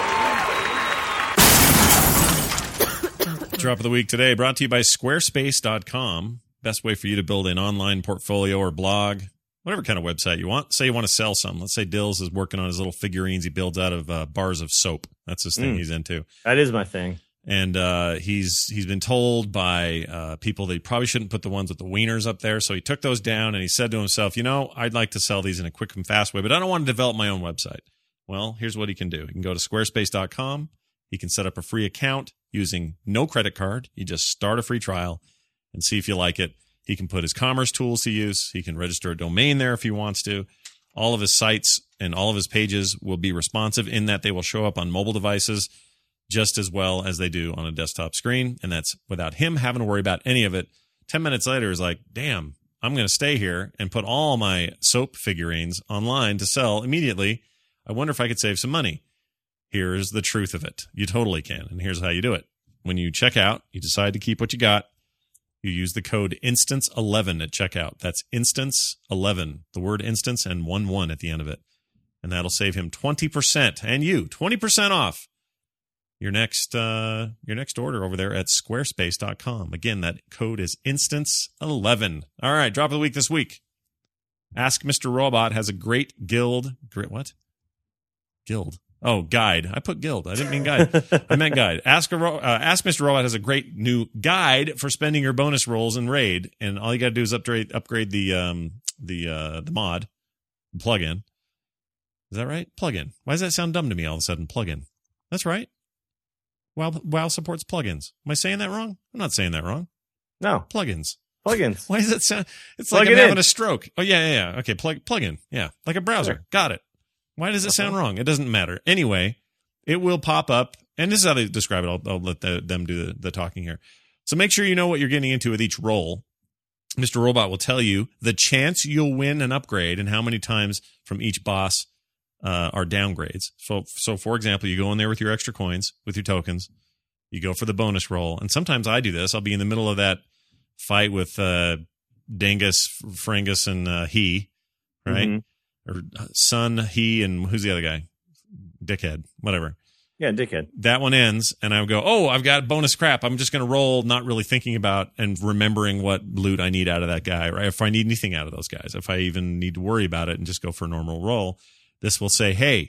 Drop of the week today brought to you by squarespace dot com. Best way for you to build an online portfolio or blog, whatever kind of website you want. Say you want to sell some. Let's say Dills is working on his little figurines he builds out of uh, bars of soap. That's his thing mm. he's into. That is my thing. And uh, he's he's been told by uh, people that he probably shouldn't put the ones with the wieners up there. So he took those down and he said to himself, you know, I'd like to sell these in a quick and fast way, but I don't want to develop my own website. Well, here's what he can do. He can go to squarespace dot com. He can set up a free account using no credit card. You just start a free trial and see if you like it. He can put his commerce tools to use. He can register a domain there if he wants to. All of his sites and all of his pages will be responsive in that they will show up on mobile devices just as well as they do on a desktop screen. And that's without him having to worry about any of it. Ten minutes later is like, damn, I'm going to stay here and put all my soap figurines online to sell immediately. I wonder if I could save some money. Here's the truth of it. You totally can. And here's how you do it. When you check out, you decide to keep what you got. You use the code instance eleven at checkout. That's instance eleven, the word instance and one one at the end of it. And that'll save him twenty percent and you twenty percent off your next uh, your next order over there at squarespace dot com. Again, that code is instance eleven. All right, drop of the week this week. Ask Mister Robot has a great guild. Great what? Guild. Oh, guide. I put guild. I didn't mean guide. I meant guide. Ask a uh, Ask Mister Robot has a great new guide for spending your bonus rolls in Raid, and all you got to do is upgrade upgrade the um the uh the mod plugin. Is that right? Plugin. Why does that sound dumb to me all of a sudden? Plugin. That's right. WoW WoW supports plugins. Am I saying that wrong? I'm not saying that wrong. No. Plugins. Plugins. Why does that sound? It's Plug like it I'm in. having a stroke. Oh yeah, yeah, yeah. Okay, plug plugin. Yeah, like a browser. Sure. Got it. Why does it sound wrong? It doesn't matter. Anyway, it will pop up, and this is how they describe it. I'll, I'll let the, them do the, the talking here. So make sure you know what you're getting into with each roll. Mister Robot will tell you the chance you'll win an upgrade and how many times from each boss uh, are downgrades. So, so for example, you go in there with your extra coins, with your tokens. You go for the bonus roll, and sometimes I do this. I'll be in the middle of that fight with uh, Dingus, Fringus, and uh, he, right? Mm-hmm. Or Son, he, and who's the other guy? Dickhead, whatever. Yeah, Dickhead. That one ends, and I go, oh, I've got bonus crap. I'm just going to roll, not really thinking about and remembering what loot I need out of that guy, right? If I need anything out of those guys, if I even need to worry about it and just go for a normal roll, this will say, hey,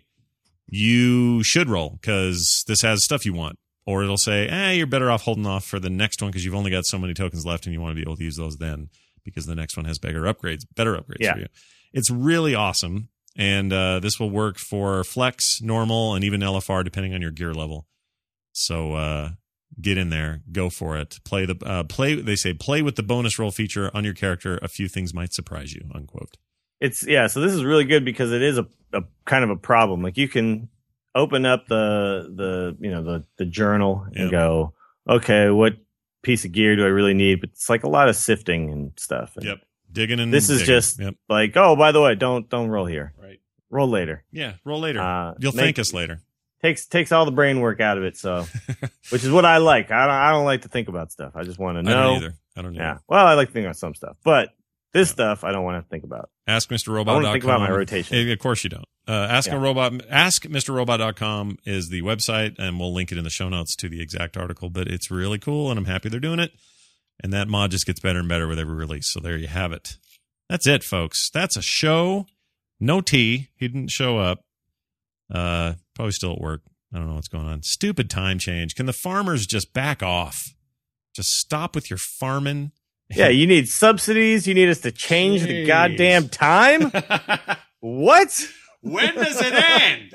you should roll because this has stuff you want. Or it'll say, eh, you're better off holding off for the next one because you've only got so many tokens left and you want to be able to use those then. because the next one has better upgrades, better upgrades Yeah. for you. It's really awesome. And uh, this will work for flex, normal, and even L F R, depending on your gear level. So uh, get in there, go for it. Play the uh, play. They say play with the bonus roll feature on your character. A few things might surprise you. Unquote. It's yeah. So this is really good because it is a, a kind of a problem. Like you can open up the the you know the the journal and Yep. go, okay, what piece of gear do I really need? But it's like a lot of sifting and stuff. And Yep. Digging and this is digging. just Yep. like, oh, by the way, don't don't roll here. Right. Roll later. Yeah. Roll later. Uh, You'll make- thank us later. Takes takes all the brain work out of it. So, which is what I like. I don't I don't like to think about stuff. I just want to I know. don't either. I don't either. Yeah. Well, I like to think about some stuff, but this stuff I don't want to think about. Ask Mister I Robot want dot to com. think about my rotation. Eh, Of course you don't. Uh, ask Yeah. a robot. Ask Mister Robot dot com is the website, and we'll link it in the show notes to the exact article. But it's really cool, and I'm happy they're doing it. And that mod just gets better and better with every release. So there you have it. That's it, folks. That's a show. No T. He didn't show up. Uh, probably still at work. I don't know what's going on. Stupid time change. Can the farmers just back off? Just stop with your farming. Yeah, you need subsidies. You need us to change the Jeez. goddamn time. What? When does it end?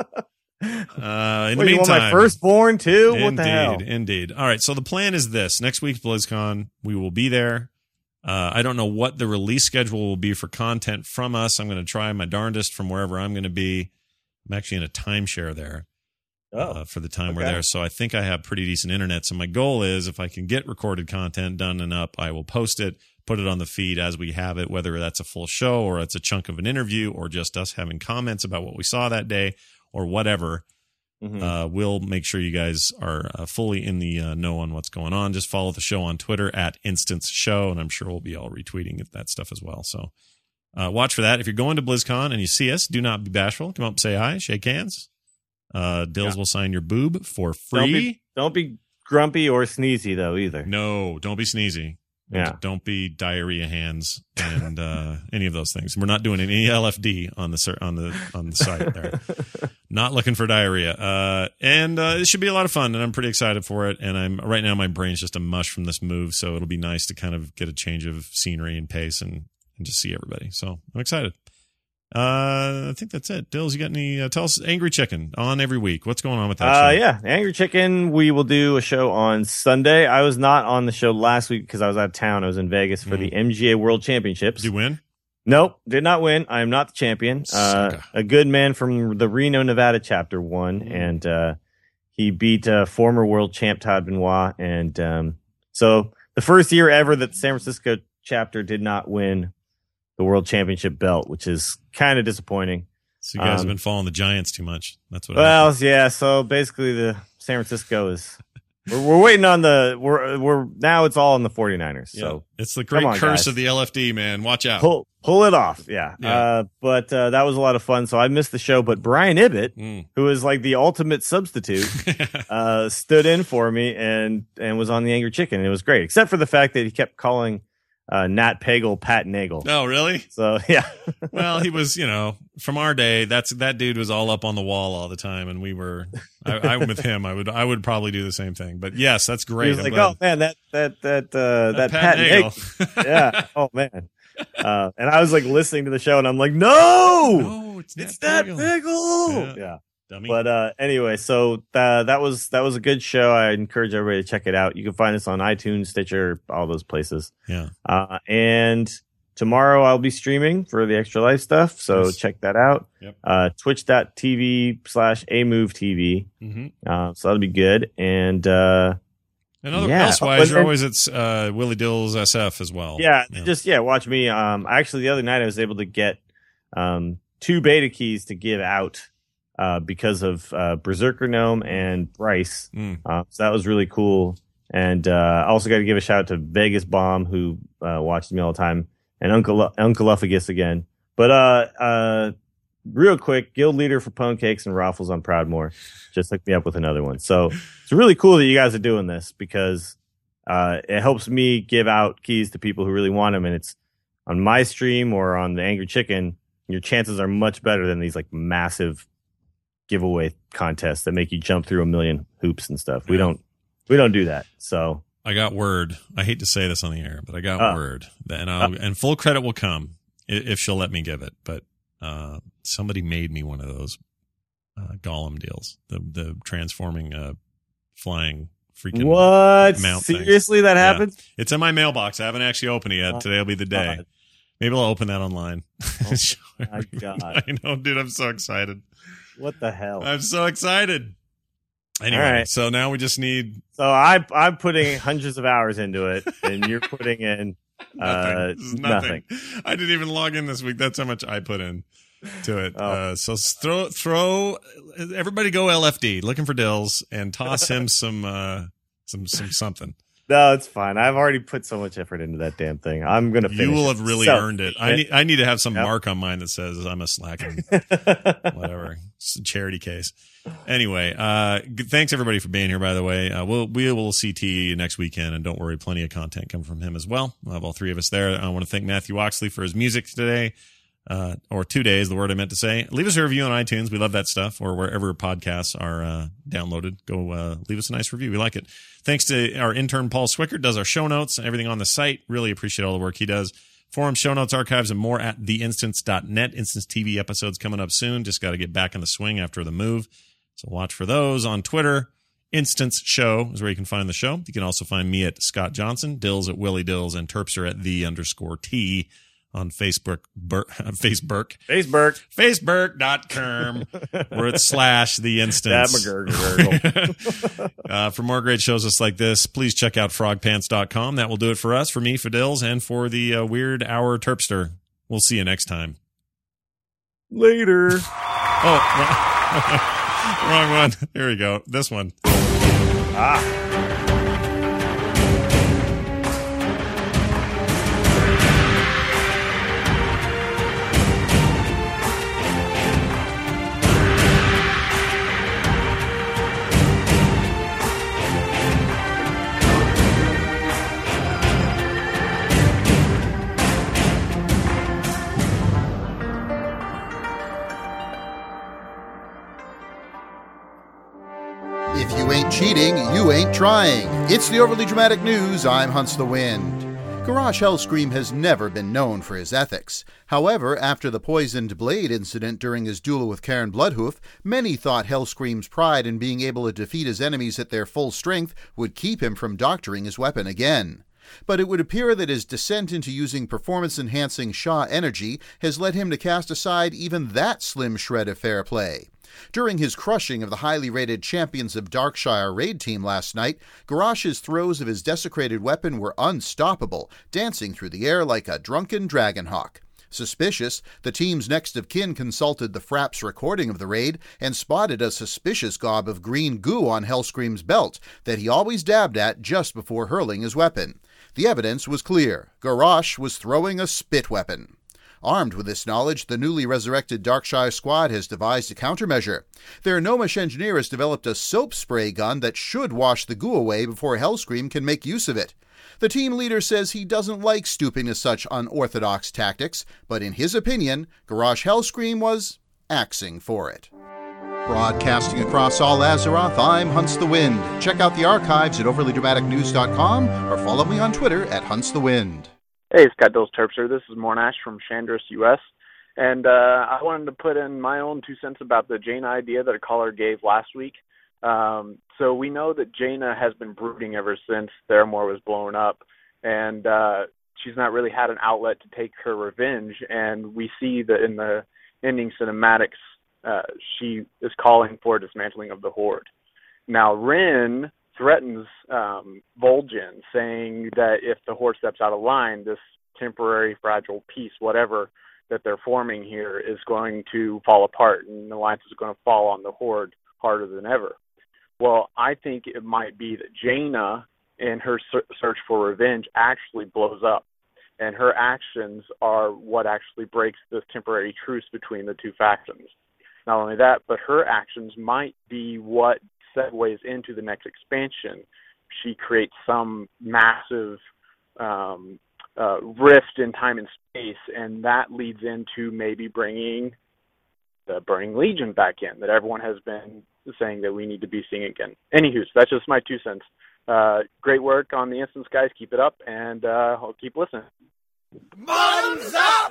Uh, in What, the you want meantime, my firstborn too? What indeed, the hell? indeed. All right, so the plan is this: next week's BlizzCon, we will be there. Uh, I don't know what the release schedule will be for content from us. I'm going to try my darndest from wherever I'm going to be. I'm actually in a timeshare there Oh, uh, for the time we're okay. there, so I think I have pretty decent internet. So my goal is, if I can get recorded content done and up, I will post it, put it on the feed as we have it, whether that's a full show or it's a chunk of an interview or just us having comments about what we saw that day or whatever. Mhm. Uh, we'll make sure you guys are uh, fully in the uh, know on what's going on. Just follow the show on Twitter at Instance Show, and I'm sure we'll be all retweeting that stuff as well. So uh, watch for that. If you're going to BlizzCon and you see us, do not be bashful. Come up, say hi, shake hands. Uh, Dills Yeah. will sign your boob for free. Don't be, don't be grumpy or sneezy though either. No, don't be sneezy. Yeah. Don't be diarrhea hands and uh, any of those things. We're not doing any L F D on the ser- on the on the site there. Not looking for diarrhea. Uh, and uh, it should be a lot of fun, and I'm pretty excited for it. And I'm right now my brain's just a mush from this move, so it'll be nice to kind of get a change of scenery and pace and and just see everybody. So I'm excited. Uh, I think that's it. Dills, you got any? Uh, tell us, Angry Chicken on every week. What's going on with that? Uh, show? yeah, Angry Chicken. We will do a show on Sunday. I was not on the show last week because I was out of town. I was in Vegas for Mm. the M G A World Championships. Did you win? Nope, did not win. I am not the champion. Uh, Sucker. a good man from the Reno, Nevada chapter won, Mm. and uh, he beat uh, former world champ Todd Benoit. And um, so the first year ever that the San Francisco chapter did not win the world championship belt, which is kind of disappointing. So you guys have Um, been following the Giants too much. That's what. Well, happened. yeah. So basically, the San Francisco is we're, we're waiting on the we're we're now it's all in the 49ers. Yeah. So It's the great Come on, curse guys. of the L F D, man. Watch out. pull pull it off. Yeah. Yeah. Uh, but uh, that was a lot of fun. So I missed the show, but Brian Ibbett, Mm. who is like the ultimate substitute, uh, stood in for me and and was on the Angry Chicken. And it was great, except for the fact that he kept calling uh, Nat Pagel Pat Nagel. Oh, really? So yeah. Well, he was, you know, from our day. That's that dude was all up on the wall all the time, and we were. I, I'm with him. I would. I would probably do the same thing. But yes, that's great. He was I'm like, glad- "Oh man, that that that uh, that, Pat Pat Nagel. Nagel." Yeah. Oh man. Uh, and I was like listening to the show, and I'm like, "No, No, it's, it's Nat that Pagel. Pagel." Yeah. Yeah. Dummy. But uh, anyway, so uh, that was that was a good show. I encourage everybody to check it out. You can find us on iTunes, Stitcher, all those places. yeah. Uh, and tomorrow I'll be streaming for the Extra Life stuff, so Nice. check that out. Yep. Uh, Twitch.tv slash AMoveTV. Mm-hmm. Uh, so that'll be good. And uh, And other, Yeah. elsewise, But you're then- always at uh, Willie Dills S F as well. yeah, just yeah, watch me. Um, actually, the other night I was able to get um two beta keys to give out uh because of uh Berserker Gnome and Bryce. Mm. Uh, so that was really cool. And uh, I also got to give a shout out to Vegas Bomb, who uh, watches me all the time, and Uncle Uncleuphagus again. But uh, uh, real quick, guild leader for Pwn Cakes and Raffles on Proudmoore just hooked me up with another one. So it's really cool that you guys are doing this because uh, it helps me give out keys to people who really want them. And it's on my stream or on the Angry Chicken, your chances are much better than these like massive giveaway contests that make you jump through a million hoops and stuff. We Yeah. don't. We don't do that. So I got word. I hate to say this on the air, but I got Oh. word. That, and, I'll, and full credit will come i- if she'll let me give it. But uh, somebody made me one of those uh, Gollum deals, the the transforming uh, flying freaking What? mount Seriously, things. that Yeah. happened? It's in my mailbox. I haven't actually opened it yet. Oh, Today will be the day. God. Maybe I'll open that online. Oh, my God. I know, dude. I'm so excited. What the hell? I'm so excited. Anyway, All right. so now we just need So I, I'm putting hundreds of hours into it, and you're putting in nothing. uh, This is nothing. nothing. I didn't even log in this week. That's how much I put in to it. Oh. Uh, so throw, throw, everybody go L F D, looking for Dills, and toss him some, uh, some, some something. No, it's fine. I've already put so much effort into that damn thing. I'm gonna. You finish will it. have really So, earned it. I need, I need to have some Yep. mark on mine that says I'm a slacking, whatever. It's a charity case. Anyway, uh, g- thanks everybody for being here. By the way, uh, we'll we will C T next weekend, and don't worry, plenty of content coming from him as well. We'll have all three of us there. I want to thank Matthew Oxley for his music today, uh, or two days. The word I meant to say. Leave us a review on iTunes. We love that stuff, or wherever podcasts are uh, downloaded. Go uh, leave us a nice review. We like it. Thanks to our intern Paul Swickert, does our show notes and everything on the site. Really appreciate all the work he does. Forum, show notes, archives, and more at the instance dot net. Instance T V episodes coming up soon. Just got to get back in the swing after the move. So watch for those on Twitter. Instance Show is where you can find the show. You can also find me at Scott Johnson, Dills at Willie Dills, and Terpster at the underscore T on Facebook, Bur- Facebook, Facebook, Facebook dot com, where it's slash the instance. That McGurgle. uh, for more great shows just like this, please check out frog pants dot com. That will do it for us, for me, for Dills, and for the uh, Weird Hour Terpster. We'll see you next time. Later. Oh, wrong, wrong one. Here we go. This one. Ah. If you ain't cheating, you ain't trying. It's the Overly Dramatic News. I'm Hunts the Wind. Garage Hellscream has never been known for his ethics. However, after the poisoned blade incident during his duel with Karen Bloodhoof, many thought Hellscream's pride in being able to defeat his enemies at their full strength would keep him from doctoring his weapon again. But it would appear that his descent into using performance-enhancing Shaw energy has led him to cast aside even that slim shred of fair play. During his crushing of the highly rated Champions of Darkshire raid team last night, Garash's throws of his desecrated weapon were unstoppable, dancing through the air like a drunken dragonhawk. Suspicious, the team's next of kin consulted the Frapp's recording of the raid and spotted a suspicious gob of green goo on Hellscream's belt that he always dabbed at just before hurling his weapon. The evidence was clear. Garash was throwing a spit weapon. Armed with this knowledge, the newly resurrected Darkshire squad has devised a countermeasure. Their gnomish engineer has developed a soap spray gun that should wash the goo away before Hellscream can make use of it. The team leader says he doesn't like stooping to such unorthodox tactics, but in his opinion, Garage Hellscream was axing for it. Broadcasting across all Azeroth, I'm Hunts the Wind. Check out the archives at overly dramatic news dot com or follow me on Twitter at Hunts the Wind. Hey, Scott Dills Terpster. This is Mornash from Chandris, U S And uh, I wanted to put in my own two cents about the Jaina idea that a caller gave last week. Um, so we know that Jaina has been brooding ever since Theramore was blown up, and uh, she's not really had an outlet to take her revenge. And we see that in the ending cinematics, uh, she is calling for dismantling of the Horde. Now, Rin threatens um, Vol'jin, saying that if the Horde steps out of line, this temporary fragile peace, whatever that they're forming here, is going to fall apart, and the alliance is going to fall on the Horde harder than ever. Well, I think it might be that Jaina, in her search for revenge, actually blows up, and her actions are what actually breaks this temporary truce between the two factions. Not only that, but her actions might be what segues into the next expansion. She creates some massive um, uh, rift in time and space, and that leads into maybe bringing the Burning Legion back in, that everyone has been saying that we need to be seeing again. Anywho, so that's just my two cents. Uh, great work on the instance, guys. Keep it up, and uh, I'll keep listening. Bottoms up!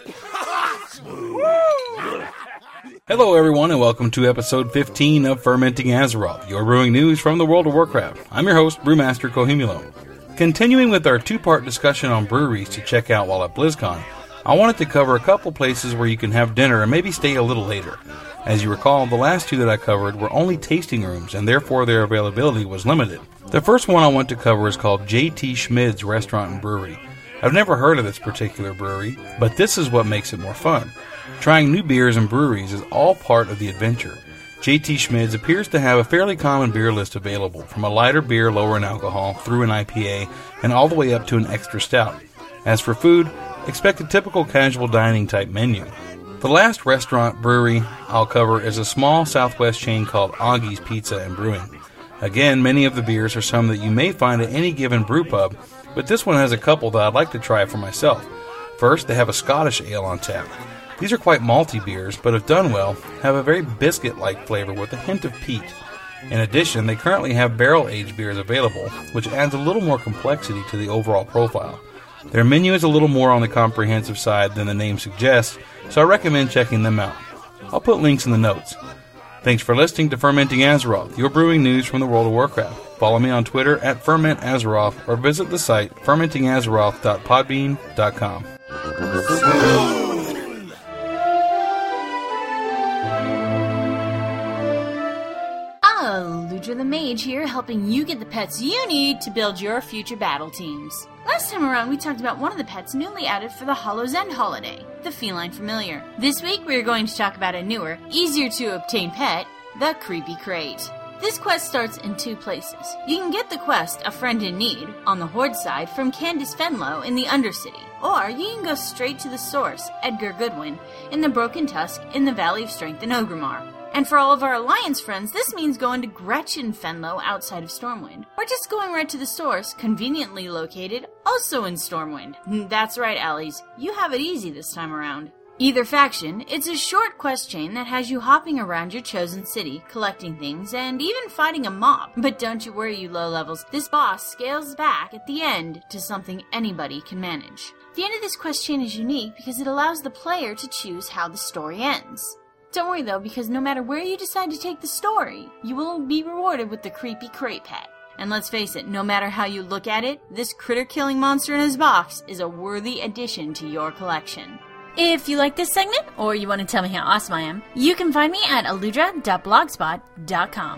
Hello, everyone, and welcome to episode fifteen of Fermenting Azeroth, your brewing news from the World of Warcraft. I'm your host, Brewmaster Kohimulo. Continuing with our two-part discussion on breweries to check out while at BlizzCon, I wanted to cover a couple places where you can have dinner and maybe stay a little later. As you recall, the last two that I covered were only tasting rooms, and therefore their availability was limited. The first one I want to cover is called J T Schmid's Restaurant and Brewery. I've never heard of this particular brewery, but this is what makes it more fun. Trying new beers and breweries is all part of the adventure. J T Schmid's appears to have a fairly common beer list available, from a lighter beer lower in alcohol through an I P A and all the way up to an extra stout. As for food, expect a typical casual dining type menu. The last restaurant brewery I'll cover is a small Southwest chain called Augie's Pizza and Brewing. Again, many of the beers are some that you may find at any given brew pub, but this one has a couple that I'd like to try for myself. First, they have a Scottish ale on tap. These are quite malty beers, but if done well, have a very biscuit-like flavor with a hint of peat. In addition, they currently have barrel-aged beers available, which adds a little more complexity to the overall profile. Their menu is a little more on the comprehensive side than the name suggests, so I recommend checking them out. I'll put links in the notes. Thanks for listening to Fermenting Azeroth, your brewing news from the World of Warcraft. Follow me on Twitter at Ferment Azeroth or visit the site fermenting azeroth dot podbean dot com. Ludra the Mage here, helping you get the pets you need to build your future battle teams. Last time around, we talked about one of the pets newly added for the Hollow's End holiday, the Feline Familiar. This week, we are going to talk about a newer, easier to obtain pet, the Creepy Crate. This quest starts in two places. You can get the quest, A Friend in Need, on the Horde side from Candace Fenlow in the Undercity, or you can go straight to the source, Edgar Goodwin, in the Broken Tusk in the Valley of Strength in Orgrimmar. And for all of our Alliance friends, this means going to Gretchen Fenlow outside of Stormwind, or just going right to the source, conveniently located, also in Stormwind. That's right, allies, you have it easy this time around. Either faction, it's a short quest chain that has you hopping around your chosen city, collecting things, and even fighting a mob. But don't you worry, you low levels, this boss scales back at the end to something anybody can manage. The end of this quest chain is unique because it allows the player to choose how the story ends. Don't worry though, because no matter where you decide to take the story, you will be rewarded with the Creepy Crate pet. And let's face it, no matter how you look at it, this critter-killing monster in his box is a worthy addition to your collection. If you like this segment, or you want to tell me how awesome I am, you can find me at aludra dot blogspot dot com.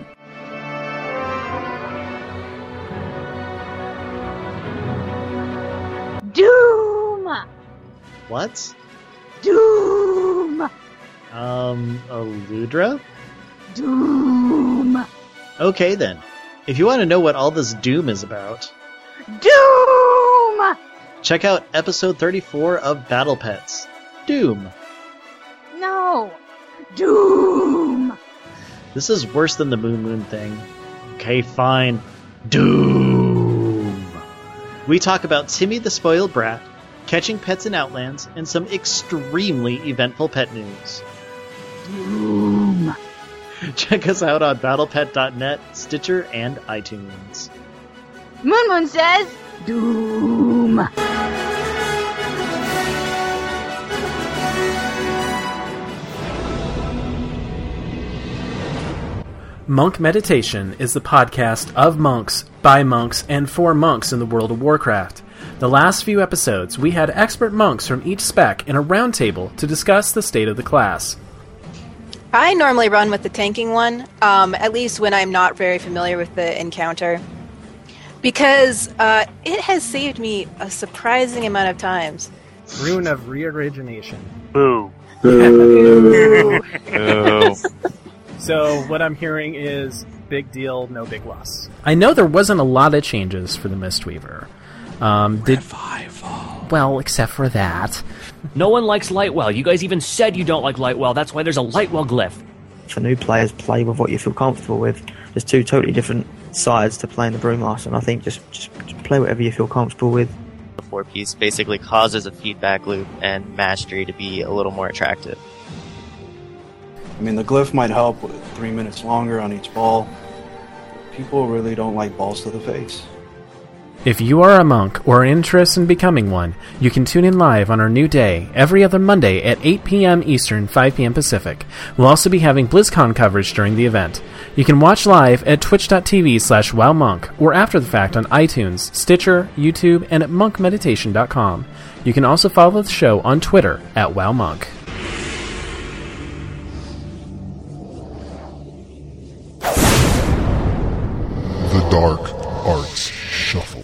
Doom! What? Doom! Um, Aludra? Doom! Okay then. If you want to know what all this doom is about, Doom! check out episode thirty-four of Battle Pets. Doom. No! Doom! This is worse than the Moon Moon thing. Okay, fine. Doom! We talk about Timmy the Spoiled Brat, catching pets in Outlands, and some extremely eventful pet news. Doom! Check us out on battle pet dot net, Stitcher, and iTunes. Moon Moon says, Doom! Monk Meditation is the podcast of monks, by monks, and for monks in the World of Warcraft. The last few episodes, we had expert monks from each spec in a roundtable to discuss the state of the class. I normally run with the tanking one, um, at least when I'm not very familiar with the encounter, because uh, it has saved me a surprising amount of times. Rune of Reorigination. Boo. Boo. Boo. So what I'm hearing is big deal, no big loss. I know there wasn't a lot of changes for the Mistweaver. Um, did Revival. Well, except for that. No one likes Lightwell. You guys even said you don't like Lightwell. That's why there's a Lightwell glyph. For new players, play with what you feel comfortable with. There's two totally different sides to playing the Brewmaster, and I think just, just, just play whatever you feel comfortable with. The four piece basically causes a feedback loop and mastery to be a little more attractive. I mean, the glyph might help with three minutes longer on each ball. People really don't like balls to the face. If you are a monk or are interested in becoming one, you can tune in live on our new day every other Monday at eight p.m. Eastern, five p.m. Pacific. We'll also be having BlizzCon coverage during the event. You can watch live at twitch.tv slash wowmonk or after the fact on iTunes, Stitcher, YouTube, and at monk meditation dot com. You can also follow the show on Twitter at wowmonk. The Dark Arts Shuffle.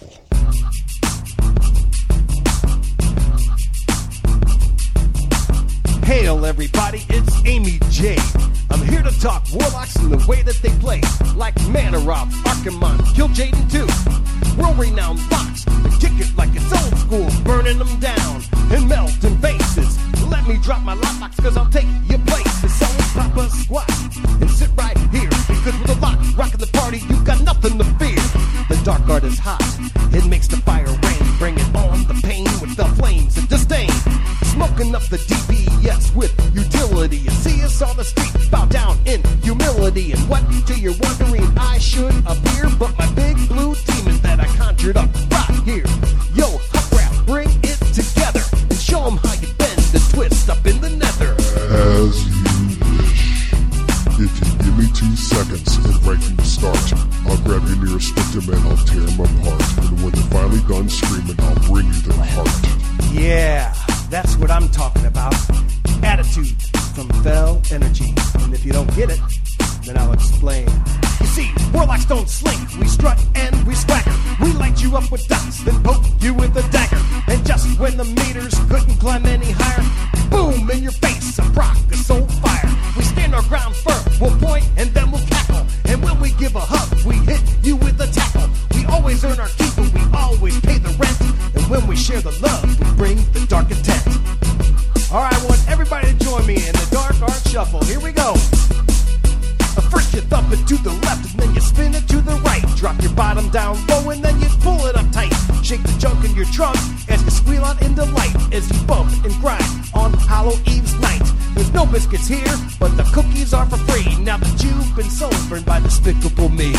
Hail everybody, it's Amy J. I'm here to talk warlocks and the way that they play. Like Manarov, Archimon, Kill Jaden too. World-renowned Fox, and kick it like it's old school. Burning them down and melting faces. Let me drop my lockbox cause I'll take your places. So pop a squat and sit right here. Because with a lock rocking the party, you've got nothing to fear. The dark art is hot, it makes the fire rain. Bring it on, the pain with the flames and disdain. Smoking up the D P S with utility. You see us on the street, bow down in humility. And what to you're wondering I should appear? But my big blue demon that I conjured up right here. Yo, hop rap, bring it together and show them how you bend the twist up in the nether. As you wish. If you give me two seconds and right from the start, I'll grab your nearest victim and I'll tear them apart. And when they're finally done screaming, I'll bring you their heart. Yeah, that's what I'm talking about. Attitude from Fell Energy. And if you don't get it, then I'll explain. You see, warlocks don't slink, we strut and we swagger. We light you up with dots, then poke you with a dagger. And just when the meters couldn't climb any higher, boom in your face, a rock, a soul fire. We stand our ground firm, we'll point and then we'll cackle. And when we give a hug, we hit you with a tackle. We always earn our keep, but we always pay the rent. And when we share the love, we bring the dark intent. Alright, I want everybody to join me in the Dark Art Shuffle. Here we go. First you thump it to the left and then you spin it to the right. Drop your bottom down low and then you pull it up tight. Shake the junk in your trunk as you squeal out in delight. As you bump and grind on Hallow Eve's night. There's no biscuits here, but the cookies are for free. Now that you've been soul burned by Despicable Me.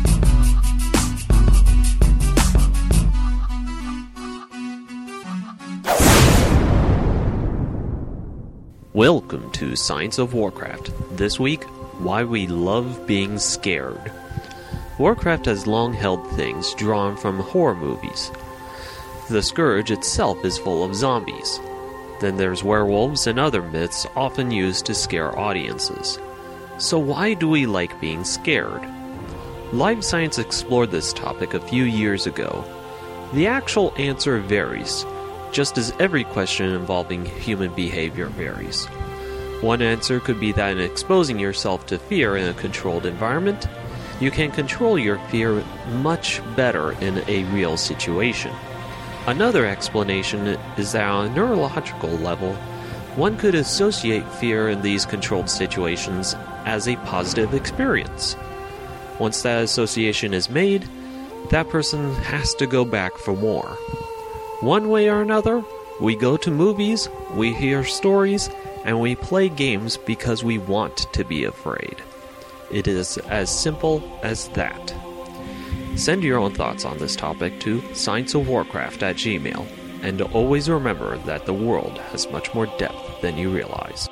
Welcome to Science of Warcraft. This week, why we love being scared. Warcraft has long held things drawn from horror movies. The Scourge itself is full of zombies. Then there's werewolves and other myths often used to scare audiences. So why do we like being scared? Live Science explored this topic a few years ago. The actual answer varies, just as every question involving human behavior varies. One answer could be that in exposing yourself to fear in a controlled environment, you can control your fear much better in a real situation. Another explanation is that on a neurological level, one could associate fear in these controlled situations as a positive experience. Once that association is made, that person has to go back for more. One way or another, we go to movies, we hear stories, and we play games because we want to be afraid. It is as simple as that. Send your own thoughts on this topic to scienceofwarcraft at gmail, and always remember that the world has much more depth than you realize.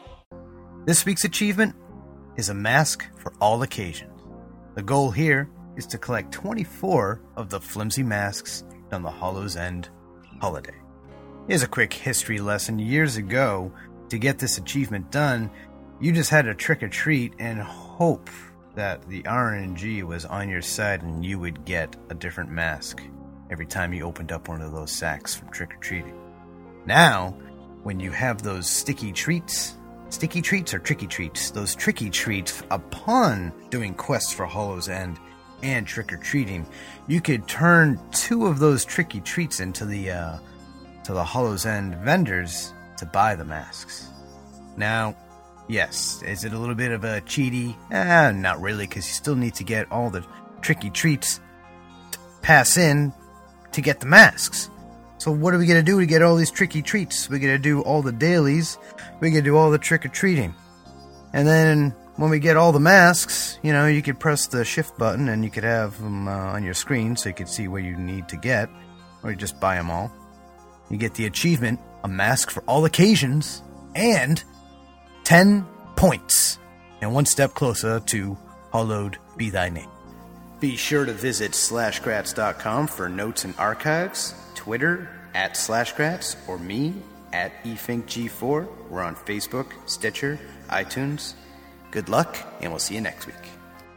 This week's achievement is a mask for all occasions. The goal here is to collect twenty-four of the flimsy masks on the Hollow's End holiday. Here's a quick history lesson. Years ago, to get this achievement done, you just had to trick or treat and hope that the R N G was on your side and you would get a different mask every time you opened up one of those sacks from trick or treating. Now, when you have those sticky treats, sticky treats or tricky treats, those tricky treats upon doing quests for Hollow's End and trick or treating, you could turn two of those tricky treats into the uh, to the Hollow's End vendors to buy the masks. Now, yes, is it a little bit of a cheaty? Eh, not really, because you still need to get all the tricky treats to pass in to get the masks. So what are we going to do to get all these tricky treats? We're going to do all the dailies. We're going to do all the trick-or-treating. And then when we get all the masks, you know, you could press the shift button and you could have them uh, on your screen so you could see where you need to get, or you just buy them all. You get the achievement, a mask for all occasions, and ten points, and one step closer to Hallowed Be Thy Name. Be sure to visit slashgrats dot com for notes and archives, Twitter at slashgrats, or me at e fink g four. We're on Facebook, Stitcher, iTunes. Good luck, and we'll see you next week.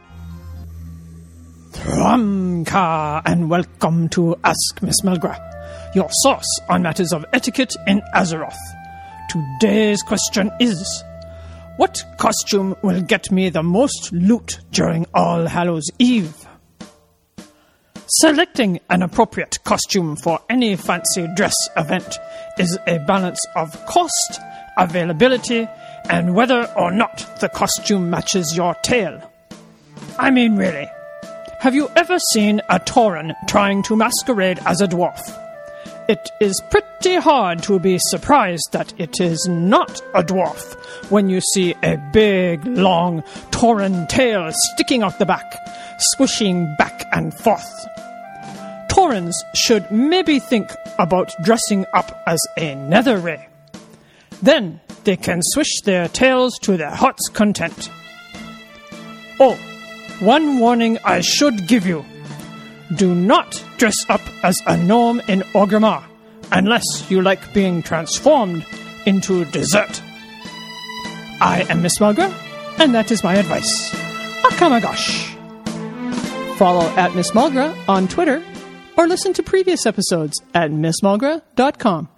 Thrumka, and welcome to Ask Miss Melgra, your source on matters of etiquette in Azeroth. Today's question is, what costume will get me the most loot during All Hallows Eve? Selecting an appropriate costume for any fancy dress event is a balance of cost, availability, and whether or not the costume matches your tail. I mean, really, have you ever seen a Tauren trying to masquerade as a dwarf? It is pretty hard to be surprised that it is not a dwarf when you see a big, long Tauren tail sticking out the back, swishing back and forth. Taurens should maybe think about dressing up as a Netherray. Then they can swish their tails to their heart's content. Oh, one warning I should give you. Do not dress up as a gnome in Orgrimmar, unless you like being transformed into dessert. I am Miss Melgra, and that is my advice. Akamagosh. Follow at Miss Melgra on Twitter, or listen to previous episodes at miss malgra dot com.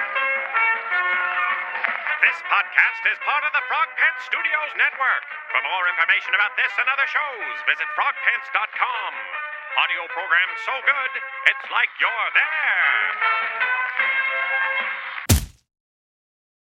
This podcast is part of the Frog Pants Studios Network. For more information about this and other shows, visit frog pants dot com. Audio program so good, it's like you're there.